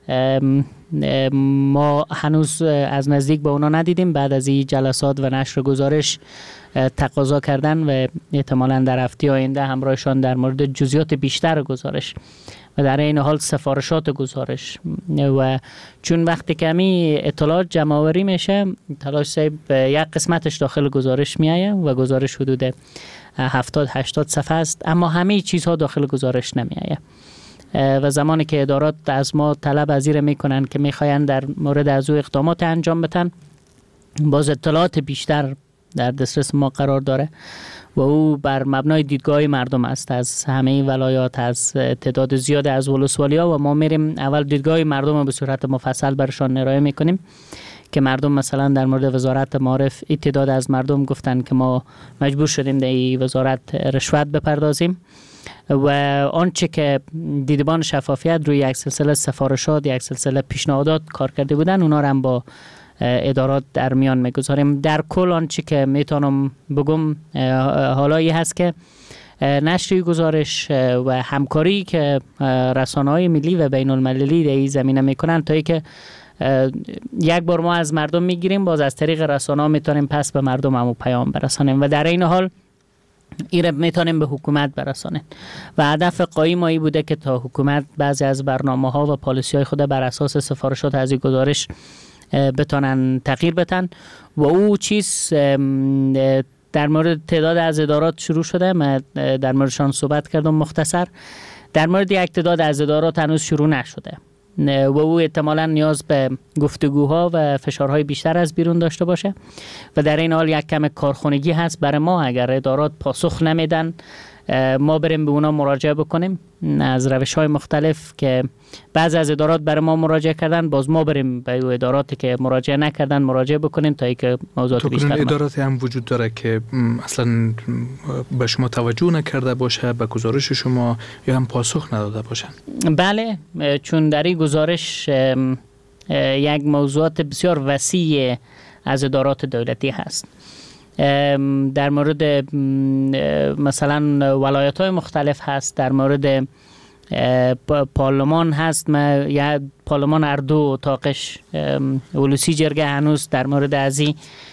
ما هنوز از نزدیک به اونا ندیدیم. بعد از این جلسات و نشر گزارش تقاضا کردن و احتمالاً در هفته آینده همراهشان در مورد جزئیات بیشتر گزارش و در این حال سفارشات گزارش و چون وقتی که همی اطلاعات جمع آوری میشه تلاش صاحب یک قسمتش داخل گزارش میایه و گزارش حدود هفتاد هشتاد صفحه است، اما همه چیزها داخل گزارش نمیایه و زمانی که ادارات از ما طلب ازیر میکنن که میخواین در مورد از او اقدامات انجام بدن، باز اطلاعات بیشتر در دسترس ما قرار داره و او بر مبنای دیدگاه مردم است از همه ولایات، از تعداد زیاد از ولسوالی‌ها و ما میریم اول دیدگاه مردم رو به صورت مفصل برشان ارائه میکنیم که مردم مثلا در مورد وزارت معارف تعداد از مردم گفتن که ما مجبور شدیم در این وزارت رشوت بپردازیم و آنچه که دیدبان شفافیت روی یک سلسله سفارشات، یک سلسله پیشنهادات کار کرده بودن، اونا رو هم با ادارات در میان میگذاریم. در کل آنچه که میتونم بگم حالایی هست که نشر گزارش و همکاری که رسانه‌های ملی و بین المللی در این زمینه میکنن تا ای که یک بار ما از مردم میگیریم، باز از طریق رسانه‌ها میتونیم پس به مردم همو پیام برسانیم و در این حال ایره میتونیم به حکومت برسانیم و هدف قایم ای بوده که تا حکومت بعضی از برنامه ها و پالیسی های خود بر اساس سفارشات از این گزارش بتونن تغییر بدن و او چیز در مورد تعداد از ادارات شروع شده. من در موردشان صحبت کردم مختصر. در مورد یک تعداد از ادارات هنوز شروع نشده و او احتمالاً نیاز به گفتگوها و فشارهای بیشتر از بیرون داشته باشه و در این حال یک کم کارخانگی هست برای ما. اگر ادارات پاسخ نمیدن ما بریم به اونا مراجعه بکنیم از روش‌های مختلف که بعضی از ادارات برای ما مراجعه کردن، باز ما بریم به اداراتی که مراجعه نکردن مراجعه بکنیم تا اینکه موضوعات بیشتر. اداراتی هم وجود داره که اصلا به شما توجه نکرده باشه، به گزارش شما یا هم پاسخ نداده باشن؟ بله، چون در این گزارش یک موضوعات بسیار وسیع از ادارات دولتی هست. در مورد مثلا ولایت های مختلف هست، در مورد پارلمان هست. ما یا پارلمان اردو اتاقش ولوسی جرگه هنوز در مورد ازی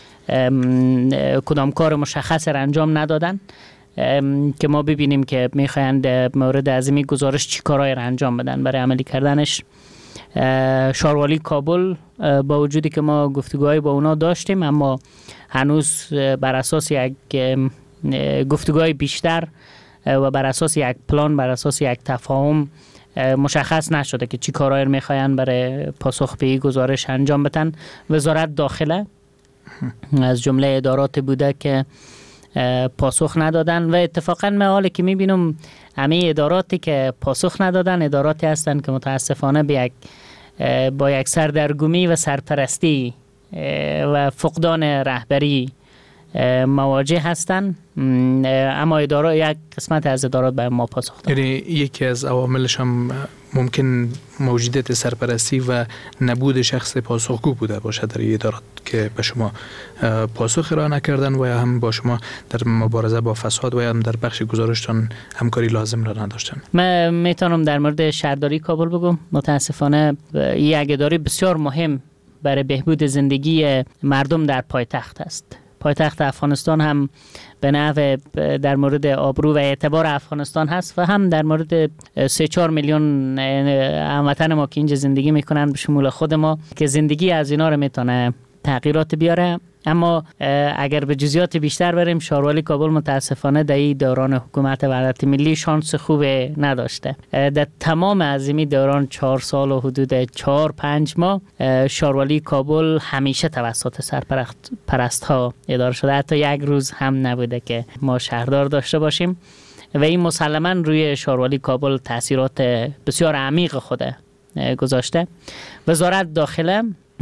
کدام کار مشخص را انجام ندادن که ما ببینیم که میخواین در مورد ازمی گزارش چی کارهای را انجام بدن برای عملی کردنش. شاروالی کابل با وجودی که ما گفتگوهای با اونا داشتیم، اما هنوز بر اساس یک گفتگوهای بیشتر و بر اساس یک پلان، بر اساس یک تفاهم مشخص نشده که چی کارهای میخواین برای پاسخ به این گزارش انجام بدن. وزارت داخله از جمله ادارات بوده که پاسخ ندادن و اتفاقا من حالی که میبینم همه اداراتی که پاسخ ندادن اداراتی هستند که متاسفانه به یک با یک سردرگمی و سرپرستی و فقدان رهبری مواجه هستند، اما اداره یک قسمت از ادارات به ما پاسخ دادن. یعنی یکی از عواملش هم ممکن موجودیت سرپرستی و نبود شخص پاسخگو بوده باشه در ادارات که به شما پاسخ ارائه نکردن و یا هم با شما در مبارزه با فساد و یا هم در بخش گزارشتان همکاری لازم را نداشتن. من میتونم در مورد شهرداری کابل بگم. متاسفانه یک اداره بسیار مهم برای بهبود زندگی مردم در پایتخت است. پایتخت افغانستان هم به نحو در مورد آبرو و اعتبار افغانستان هست و هم در مورد سه چهار میلیون هموطن ما که اینجا زندگی میکنن به شمول خود ما که زندگی از اینا رو میتونه تغییرات بیاره. اما اگر به جزئیات بیشتر بریم، شاروالی کابل متاسفانه در این دوران حکومت وحدت ملی شانس خوب نداشته. در تمام ازمی دوران چهار سال و حدود چهار پنج ماه شاروالی کابل همیشه توسط سرپرست ها اداره شده. حتی یک روز هم نبوده که ما شهردار داشته باشیم و این مسلما روی شاروالی کابل تاثیرات بسیار عمیق خود گذاشته. وزارت داخله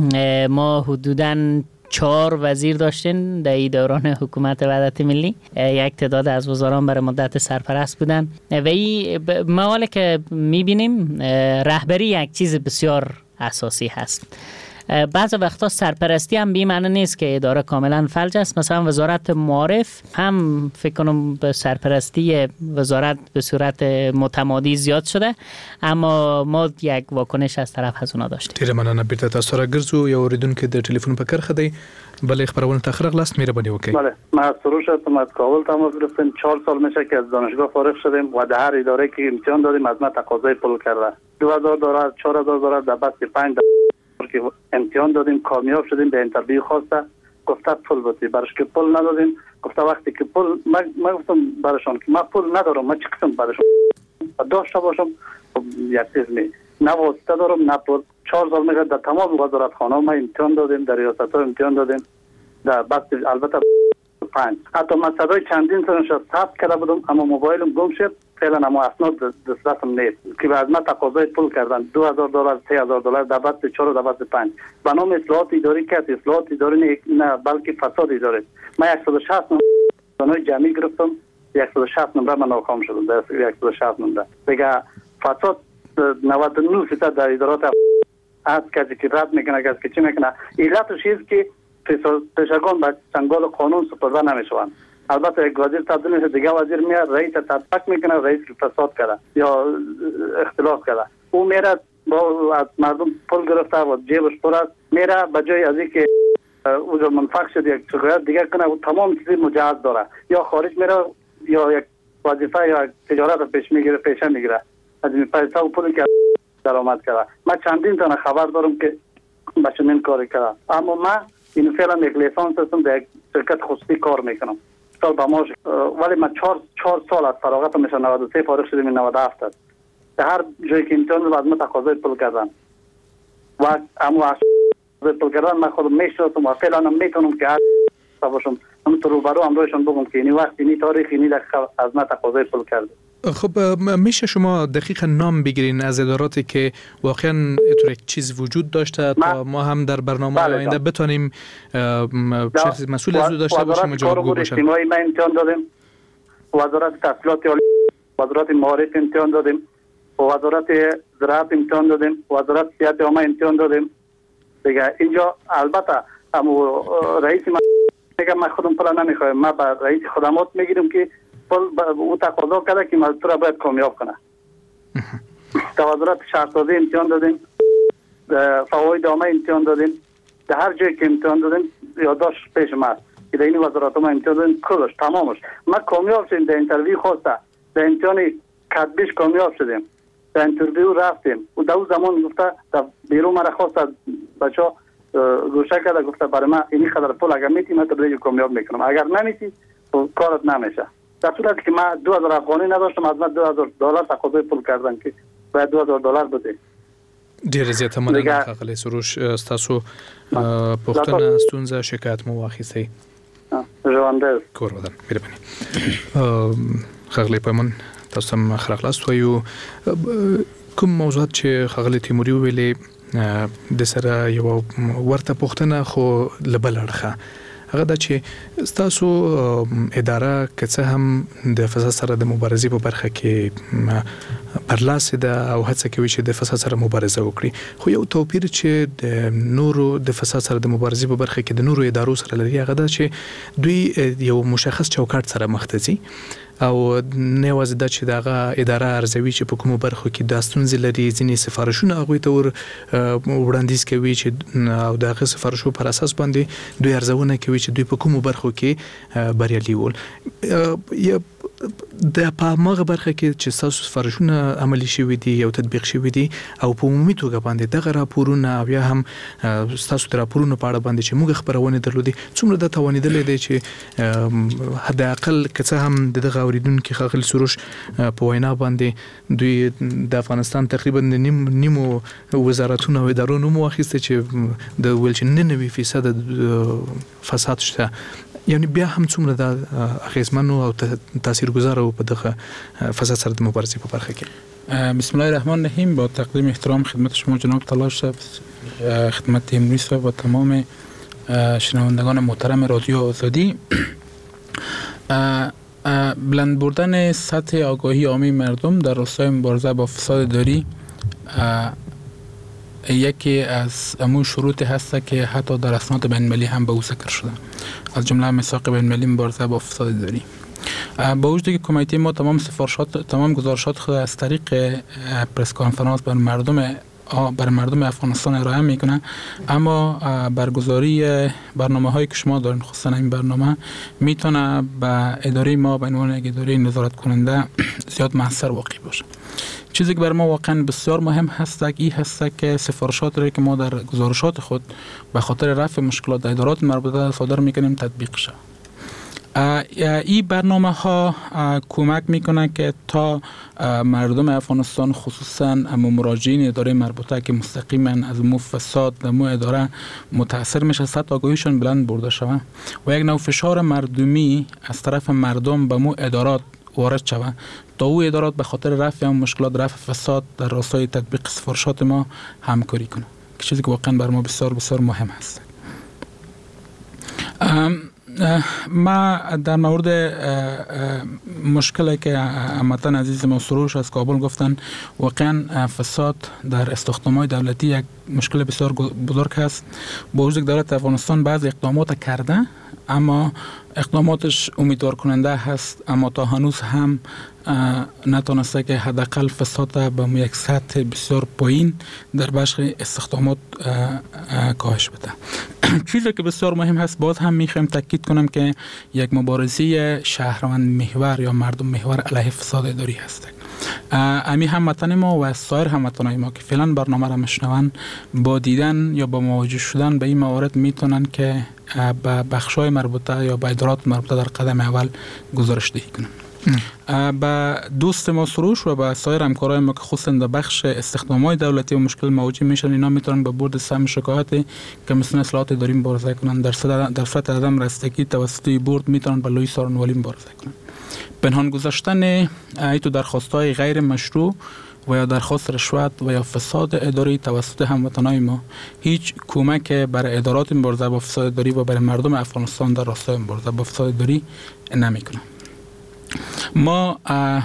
ما حدوداً چهار وزیر داشتین در این دوران حکومت وحدت ملی. یک تعداد از وزران برای مدت سرپرست بودن و این موالی که میبینیم رهبری یک چیز بسیار اساسی هست. بعض وقتا سرپرستی هم بی معنی نیست که اداره کاملا فلج است. مثلا وزارت معارف هم فکر کنم به سرپرستی وزارت به صورت متمادی زیاد شده، اما ما یک واکنش از طرف از اونا داشتیم. ډیره مننه. بیرته تاسو را ګرځو یو اوریدونکو د ټلیفون په کرخه دی بلې خبرونه تاخیر غلاست مهرباني وکړئ. بله، من سروش هستم از کابل تماس گرفتیم. چهار سال میشه که از دانشگاه فارغ شدیم و در هر اداره که امتحان دادیم از ما تقاضای پول کرده. دو هزار دلار چهار هزار دلار در بس پنج که امتحان دادیم کامیاب شدیم، به اینترویو خواسته گفته پول بدید، برش که پول ندادیم. گفته وقتی که پول من گفتم برشان که من پول ندارم، من چی قسم برشان داشته باشم یک چیز می نه واسطه دارم نه پول. چهار سال میگه در تمام وزارت خانه ما امتحان دادیم، در ریاست ها امتحان دادیم، در بس البته پنج حتی من صدای چندین سال نشد ثبت کرده بودم اما موبایلم گم شد. فعلا اما اسناد دستم نیست که از من تقاضای پول کردن دو هزار دلار سه هزار دلار در بس چهار و در بس پنج به نام اصلاحات اداری کرد. اصلاحات اداری نه بلکه فساد اداری. من صد و شصت نمره جمعی گرفتم، صد و شصت نمره من ناکام شدم در صد و شصت نمره. دیگه فساد نود و نه درصد در ادارات از کسی که رد میکنه کسی که چی میکنه. علتش چیز که پیشگان به چنگال قانون سپرده نمیشوند. البته یک وزیر تبدیل میشه دیگه وزیر میاد رئیس تطبیق میکنه، رئیس فساد کرده یا اختلاف کرده، او میره با از مردم پول گرفته و جیبش پر است، میره به جای از اینکه او منفعت شد یک شکایت دیگه کنه و تمام چیزی مجاز داره یا خارج میره یا یک وظیفه یا تجارت پیش میگیره پیشه میگیره از این پیسه و پولی که درآمد کرده. من چندین تا خبر دارم که به چنین کاری کرده. اما من این فعلا یک لیسانس هستم در یک شرکت خصوصی کار میکنم. سال با ما ولی من چهار چهار سال از فراغت میشه نود و سه فارغ شدیم نود و هفت است. در هر جایی که امتحان رو از من تقاضای پول کردن و اما از پول کردن من خودم میشناسم و فعلا میتونم که باشم همونطور روبرو امروزشان بگم که این وقت این تاریخ این از من تقاضای پول کرده. خب میشه شما دقیقا نام بگیرین از اداراتی که واقعا اینطور یک چیز وجود داشته تا ما هم در برنامه آینده بتونیم شخص مسئول از او داشته باشیم و جوابگو باشیم. اجتماعی ما امتحان دادیم، وزارت تحصیلات عالی، وزارت معارف امتحان دادیم، وزارت زراعت امتحان دادیم، وزارت صحت عامه امتحان دادیم. دیگه اینجا البته اما رئیس ما میگه من خودم پول نمیخوایم، ما با رئیس خدمات میگیریم که پول او تقاضا کرده که مزدور را باید کامیاب کنه. در وزارت شهرسازی امتحان دادیم، فواید عامه امتحان دادیم، در هر جایی که امتحان دادیم یادداشت پیش ما که در این وزارت ما امتحان دادیم کلش تمامش. ما کامیاب شدیم، در اینترویو خواسته در امتحان کتبیش کامیاب شدیم، در اینترویو رفتیم و در اون زمان گفته در بیرون مرا خواسته بچه‌ها گوشه کرده گفته برای من اینی قدر پول اگر میتی من تبلیغ کامیاب میکنم، اگر نمیتی کارت نمیشه. در صورتی که من دو هزار افغانی نداشتم از من دو هزار دلار تقاضای پول کردن که باید دو هزار دلار بده. ډیر زیاته مننه ښاغلی سروش. ستاسو پوښتنه ستونزه شکایت مو واخیستئ. ژوندی کور ودان مهرباني. ښاغلی پیمان تاسو هم ښه راغلاست. وایو کوم موضوعات چې ښاغلی تیموري وویلې د سره یو ورته پوښتنه خو له بل اړخه هغه دا چې ستاسو اداره که څه هم د فساد سره د مبارزې په برخه کې برلاسې ده او هڅه کوي چې د فساد سره مبارزه وکړي، خو یو توپیر چې د نورو د فساد سره د مبارزې په برخه کې د نورو ادارو سره لري هغه دا چې دوی یو مشخص چوکاټ سره مخ ته ځي او نه واز د چې دغه اداره ارزوي چې په کومو برخو کې د ستونزې لري ځینې سفارشونه هغه ته ور وړاندیز کوي چې او دغه سفارشو پر اساس باندې دوی ارزونه کوي چې دوی په کومو برخو کې بریالي ول یا د په مغه برخه کې چې تاسو سفارشونه عملي شوي دي او تطبیق شوي دي او په عمومي توګه باندې دغه راپورونه او یا هم تاسو د راپورونو په اړه باندې چې موږ خبرونه درلودي څومره د توانیدل دي چې حد اقل کڅه هم دغه اوریدونکو خغل سروش په وینا باندې دوی د افغانستان تقریبا نیم نیمو وزارتونو او ادارو مو اخیسته چې د ولچ ننوي فیصد فساد شته یعنی بیا هم څومره د اخیزمنو او تاثیرگذار او په دغه فساد سره د مبارزې په برخه کې. بسم الله الرحمن الرحیم. با تقدیم احترام خدمت شما جناب تلاش صاحب، خدمت امروز صاحب و تمام شنوندگان محترم رادیو آزادی، بلند بردن سطح آگاهی عامی مردم در راستای مبارزه با فساد اداری یکی از امون شروط هست که حتی در اسناد بین المللی هم به او ذکر شده، از جمله میثاق بین المللی مبارزه با فساد اداری. با وجودی که کمیته ما تمام سفارشات تمام گزارشات خود از طریق پرس کانفرانس بر مردم بر مردم افغانستان ارائه میکنه، اما برگزاری برنامه هایی که شما دارین خصوصا این برنامه میتونه به اداره ما به عنوان یک اداره نظارت کننده زیاد موثر واقع باشه. چیزی که بر ما واقعا بسیار مهم هست این هست که سفارشات را که ما در گزارشات خود به خاطر رفع مشکلات در ادارات مربوطه صادر میکنیم تطبیق شه. این برنامه ها کمک میکنه که تا مردم افغانستان خصوصا مراجعین اداره مربوطه که مستقیما از مو فساد در مو اداره متاثر میشه سطح آگاهیشون بلند برده شود و یک نوع فشار مردمی از طرف مردم به مو ادارات وارد شود تا او ادارات به خاطر رفع مشکلات رفع فساد در راستای تطبیق سفارشات ما همکاری کنه، که چیزی که واقعا بر ما بسیار بسیار مهم هست. ما در مورد مشکلی که هموطن عزیز ما سروش از کابل گفتن، واقعا فساد در استخدامات دولتی یک مشکل بسیار بزرگ است. با وجود دولت افغانستان بعضی اقدامات کرده اما اقداماتش امیدوار کننده هست، اما تا هنوز هم نتونسته که حداقل فساد به یک سطح بسیار پایین در بخش استخدامات کاهش بده. چیزی که بسیار مهم هست باز هم میخوایم تاکید کنم که یک مبارزه شهروند محور یا مردم محور علیه فساد اداری هست. امی هموطن ما و سایر هموطنان ما که فعلا برنامه را میشنون با دیدن یا با مواجه شدن به این موارد میتونن که به بخشای مربوطه یا به ادارات مربوطه در قدم اول گزارش دهی کنن. با دوست ما سروش و با سایر همکارای ما که خصوصا در بخش استخدامات دولتی و مشکل مواجه میشن، اینا میتونن به بورد سهم شکایت کمیسیون اصلاحات اداری مبارزه کنن. در در صورت عدم رستگی توسط بورد میتونن به لوی سارنوالی مبارزه کنن. پنهان گذاشتن ایتو درخواست‌های غیر مشروع و یا درخواست رشوت و یا فساد اداری توسط هموطنان ما هیچ کمک برای ادارات مبارزه با فساد اداری و برای مردم افغانستان در راستای مبارزه با فساد اداری نمیکنه. ما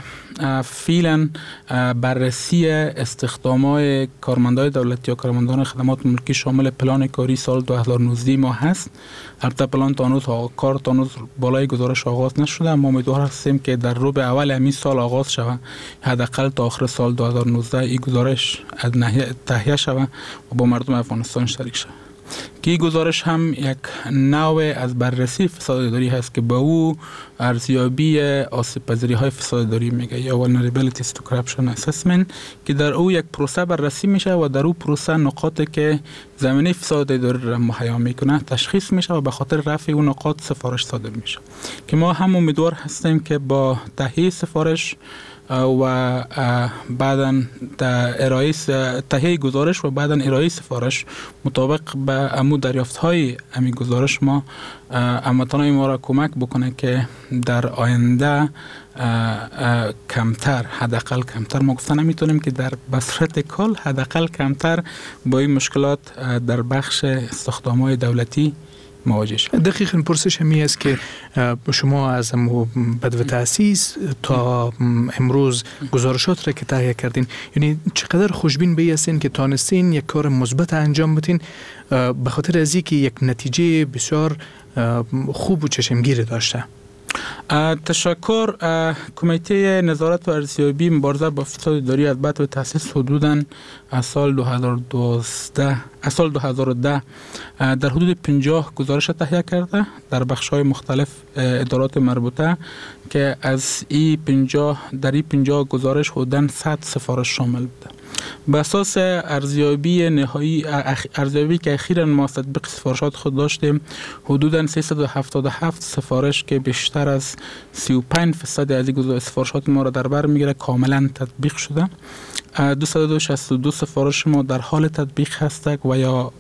فعلا بررسی استخدامات کارمندان دولتی و کارمندان خدمات ملکی شامل پلان کاری سال دو هزار و نوزده ما هست. البته پلان تا هنوز کار تا هنوز بالای گزارش آغاز نشده، اما امیدوار هستیم که در ربع اول همین سال آغاز شود، حداقل تا آخر سال دو هزار و نوزده این گزارش از تهیه شود و با مردم افغانستان شریک شود. که این گزارش هم یک نوع از بررسی فساد اداری هست که به او ارزیابی آسیب پذیری های فساد اداری میگه یا vulnerabilities to corruption assessment، که در او یک پروسه بررسی میشه و در او پروسه نقاطی که زمینه فساد اداری را مهیا میکنه تشخیص میشه و به خاطر رفع اون نقاط سفارش صادر میشه. که ما هم امیدوار هستیم که با تهیه سفارش و بعداً ارائه تهیه گزارش و بعداً ارائه سفارش مطابق به امو دریافت های امی گزارش ما هموطنان ما را کمک بکنه که در آینده کمتر حداقل کمتر ما گفتن نمیتونیم که در بصورت کل حداقل کمتر با این مشکلات در بخش استخدامات دولتی مواجه شد. دقیقاً پرسش همی است که شما از بدو تأسیس تا امروز گزارشات را که تهیه کردین، یعنی چقدر خوشبین به هستین که تانستین یک کار مثبت انجام بدین به خاطر از اینکه یک نتیجه بسیار خوب و چشمگیر داشته؟ تشکر. کمیته نظارت و ارزیابی مبارزه با فساد اداری از بعد تأسیس حدوداً از سال دو هزار و دوازده از سال دو هزار و ده در حدود پنجاه گزارش تهیه کرده در بخش‌های مختلف ادارات مربوطه که از این پنجاه در این پنجاه گزارش حدوداً صد سفارش شامل بوده. به اساس ارزیابی نهایی اخ... ارزیابی که اخیراً ما تطبیق سفارشات خود داشتیم، حدوداً سیصد و هفتاد و هفت سفارش که بیشتر از سی و پنج درصد از این سفارشات ما را در بر میگیره کاملا تطبیق شده. دویست و شصت و دو سفارش ما در حال تطبیق هستند و یا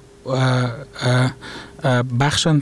بخشن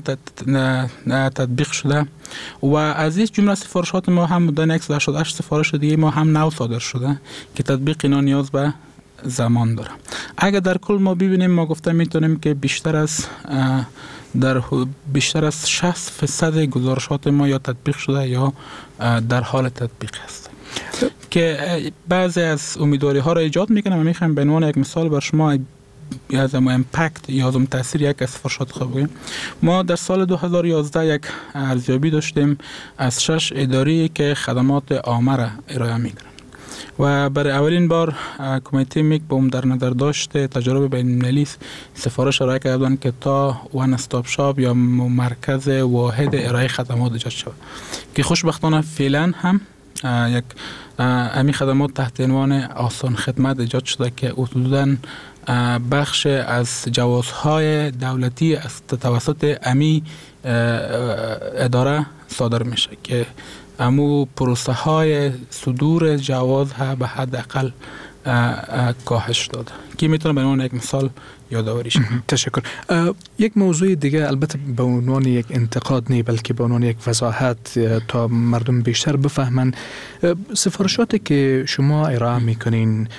تطبیق شده و از این جمله سفارشات ما هم بودن صد و هشتاد و هشت سفارش دیگه ما هم نو صادر شده که تطبیق اینا نیاز به زمان داره. اگر در کل ما ببینیم ما گفته میتونیم که بیشتر از در بیشتر از شصت درصد گزارشات ما یا تطبیق شده یا در حال تطبیق هست که بعضی از امیدواری ها را ایجاد میکنه. من میخوام به عنوان یک مثال بر شما یا از امپکت یا از تاثیر یک از سفارشات خود بگیم. ما در سال دو هزار و یازده یک ارزیابی داشتیم از شش اداره که خدمات عامه را ارائه میکنن و برای اولین بار کمیته میک بوم در نظر داشته تجربه بین المللی سفارش ارائه کردن که تا وان استاپ شاپ یا مرکز واحد ارائه خدمات ایجاد شود که خوشبختانه فعلا هم یک امی خدمات تحت عنوان آسان خدمت ایجاد شده که حدوداً بخش از جوازهای دولتی از توسط امی اداره صادر میشه که امو پروسه های صدور جواز ها به حد اقل کاهش داده که میتونه به عنوان یک مثال یادآوری شه. تشکر. یک موضوع دیگه البته به عنوان یک انتقاد نه بلکه به عنوان یک وضاحت تا مردم بیشتر بفهمن، سفارشاتی که شما ارائه میکنین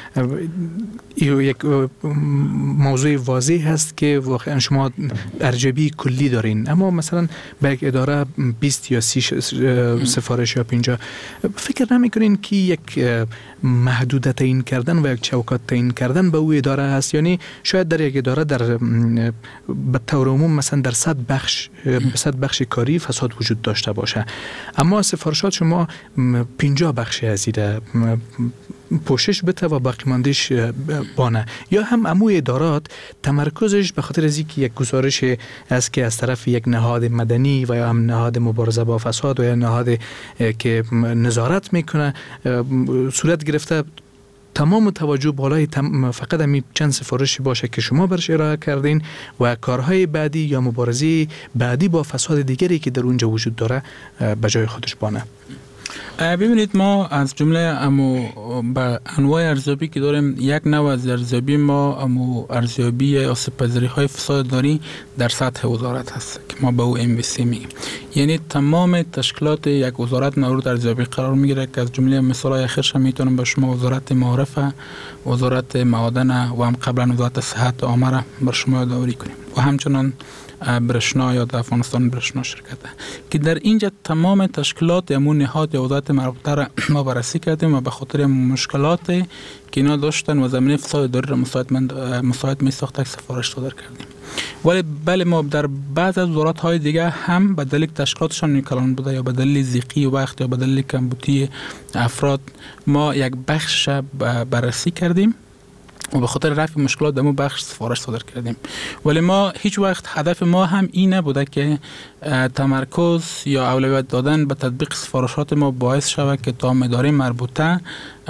یک موضوع واضح هست که واقعا شما ارزیابی کلی دارین، اما مثلا به یک اداره بیست یا سی سفارش یا پنجاه فکر نمیکنین که یک محدودیت تعیین کردن و یک چوکات تعیین کردن به او اداره هست؟ یعنی شاید در یک اداره در به طور عموم مثلا در صد بخش صد بخش کاری فساد وجود داشته باشه، اما سفارشات شما پنجاه بخش ازیده پوشش بده و باقی ماندهش بانه، یا هم امو ادارات تمرکزش به خاطر از اینکه یک گزارش است که از طرف یک نهاد مدنی و یا هم نهاد مبارزه با فساد و یا نهاد که نظارت میکنه صورت گرفته تمام توجه بالای تم فقط همین چند سفارشی باشه که شما برش ارائه کردین و کارهای بعدی یا مبارزه بعدی با فساد دیگری که در اونجا وجود داره به جای خودش بانه. ببینید ما از جمله امو با انواع ارزیابی که داریم، یک نوع از ارزیابی ما امو ارزیابی آسیب پذیری های فساد داری در سطح وزارت هست که ما به او ام وی سی میگیم، یعنی تمام تشکیلات یک وزارت مورد ارزیابی قرار میگیره که از جمله مثالای اخیرش میتونم به شما وزارت معارفه، وزارت معادن و هم قبلا وزارت صحت عامه را بر شما یادآوری کنیم و همچنان برشنا یا در افغانستان برشنا شرکت که در اینجا تمام تشکیلات یا نهاد یا وزارت مربوطه را ما بررسی کردیم و به خاطر مشکلات که اینا داشتن و زمینه فساد اداری را مساعد می ساخت سفارش صادر کردیم. ولی بله ما در بعض از وزارت های دیگه هم به دلیل تشکیلاتشان نیکلان بوده یا به دلیل ضیقی وقت یا به دلیل کمبودی افراد ما یک بخش بررسی کردیم و به خاطر رفع مشکلات در مو بخش سفارش صادر کردیم. ولی ما هیچ وقت هدف ما هم این نبوده که تمرکز یا اولویت دادن به تطبیق سفارشات ما باعث شود که تا اداره مربوطه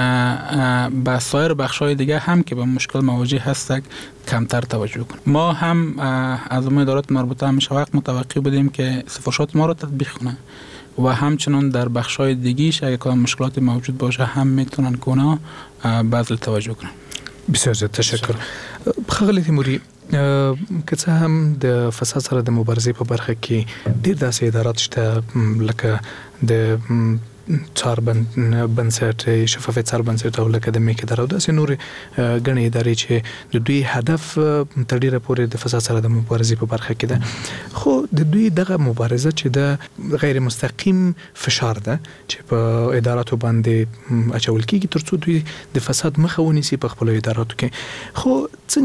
به سایر بخش‌های دیگه هم که به مشکل مواجه هستند کمتر توجه کنیم. ما هم از اون ادارات مربوطه همیشه وقت متوقع بودیم که سفارشات ما را تطبیق کنند و همچنان در بخش‌های دیگه‌اش اگه کدام مشکلات موجود باشه هم میتونن که اونا بذل توجه کنن. بسیار زیاد تشکر. خغلی تیموری که څه هم د فساد سره د مبارزې په برخه کې ډیر داسې ادارات شته لکه د څار بنسټ شفافیت څار بنسټ او اکیډمیک اداره او داسې نور غني ادارې چې د دوی هدف تر ډیره پورې د فساد سره د مبارزې په برخه کې ده، خو د دوی دغه مبارزه چې د غیر مستقیم فشار ده چې په اداراتو باندې اچول کیږي ترڅو دوی د فساد مخه ونیسي په خپل اداراتو کې. خو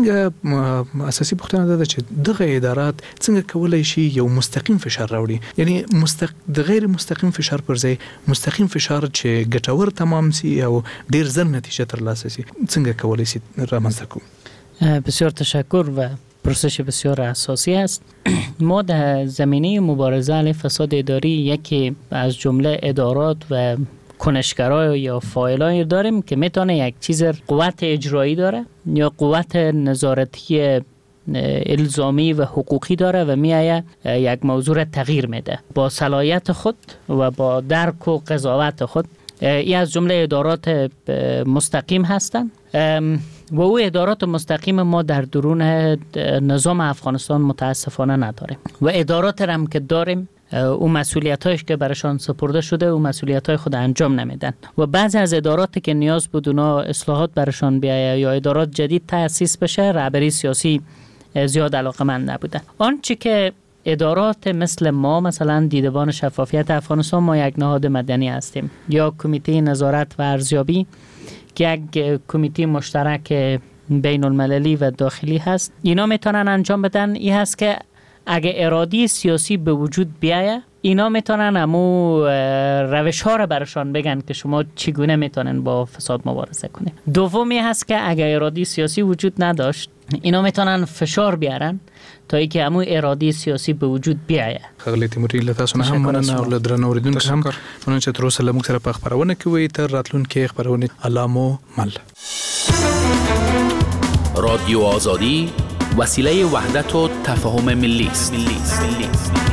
څنګه اساسي پوښتنه ده چې دغه ادارات څنګه کولای شي یو مستقیم فشار راوړي، یعنی مستق... د غیر مستقیم فشار پر ځای مستقیم فشار چې ګټور تمام سي او ډیر زر نتیجه ترلاسه سي، څنګه کولای سي رامنځته کوو؟ بسیار تشکر و پرسش بسیار اساسی است. ما در زمینه مبارزه علیه فساد اداری یکی از جمله ادارات و کنشگرای یا فاعلایی داریم که میتونه یک چیز قوت اجرایی داره یا قوت نظارتی الزامی و حقوقی داره و میایه یک موضوع را تغییر میده با صلاحیت خود و با درک و قضاوت خود. این از جمله ادارات مستقیم هستند و او ادارات مستقیم ما در درون نظام افغانستان متاسفانه نداریم و ادارات هم که داریم او مسئولیتایش که برشان سپرده شده او مسئولیتای خود انجام نمیدن و بعضی از اداراتی که نیاز بود اونا اصلاحات برشان بیایه یا ادارات جدید تأسیس بشه رهبری سیاسی زیاد علاقه‌مند نبودن. آنچه که ادارات مثل ما مثلا دیدبان شفافیت افغانستان ما یک نهاد مدنی هستیم یا کمیته نظارت و ارزیابی که یک کمیته مشترک بین المللی و داخلی هست، اینا میتونن انجام بدن. این هست که اگه اراده سیاسی به وجود بیایه اینا میتونن امو روش ها رو برشان بگن که شما چگونه میتونن با فساد مبارزه کنید. دومی هست که اگه اراده سیاسی وجود نداشت اینا میتونن فشار بیارن تا اینکه امو اراده سیاسی به وجود بیایه. خغلی تیموری لتاسو نه هم مننه او لدرنه اوریدونکو هم مننه چې تر اوسه موږ سره په خبرونه کې وي. تر راتلونکي خبرونه علامو مل. رادیو آزادی وسیله وحدت و تفاهم ملی است.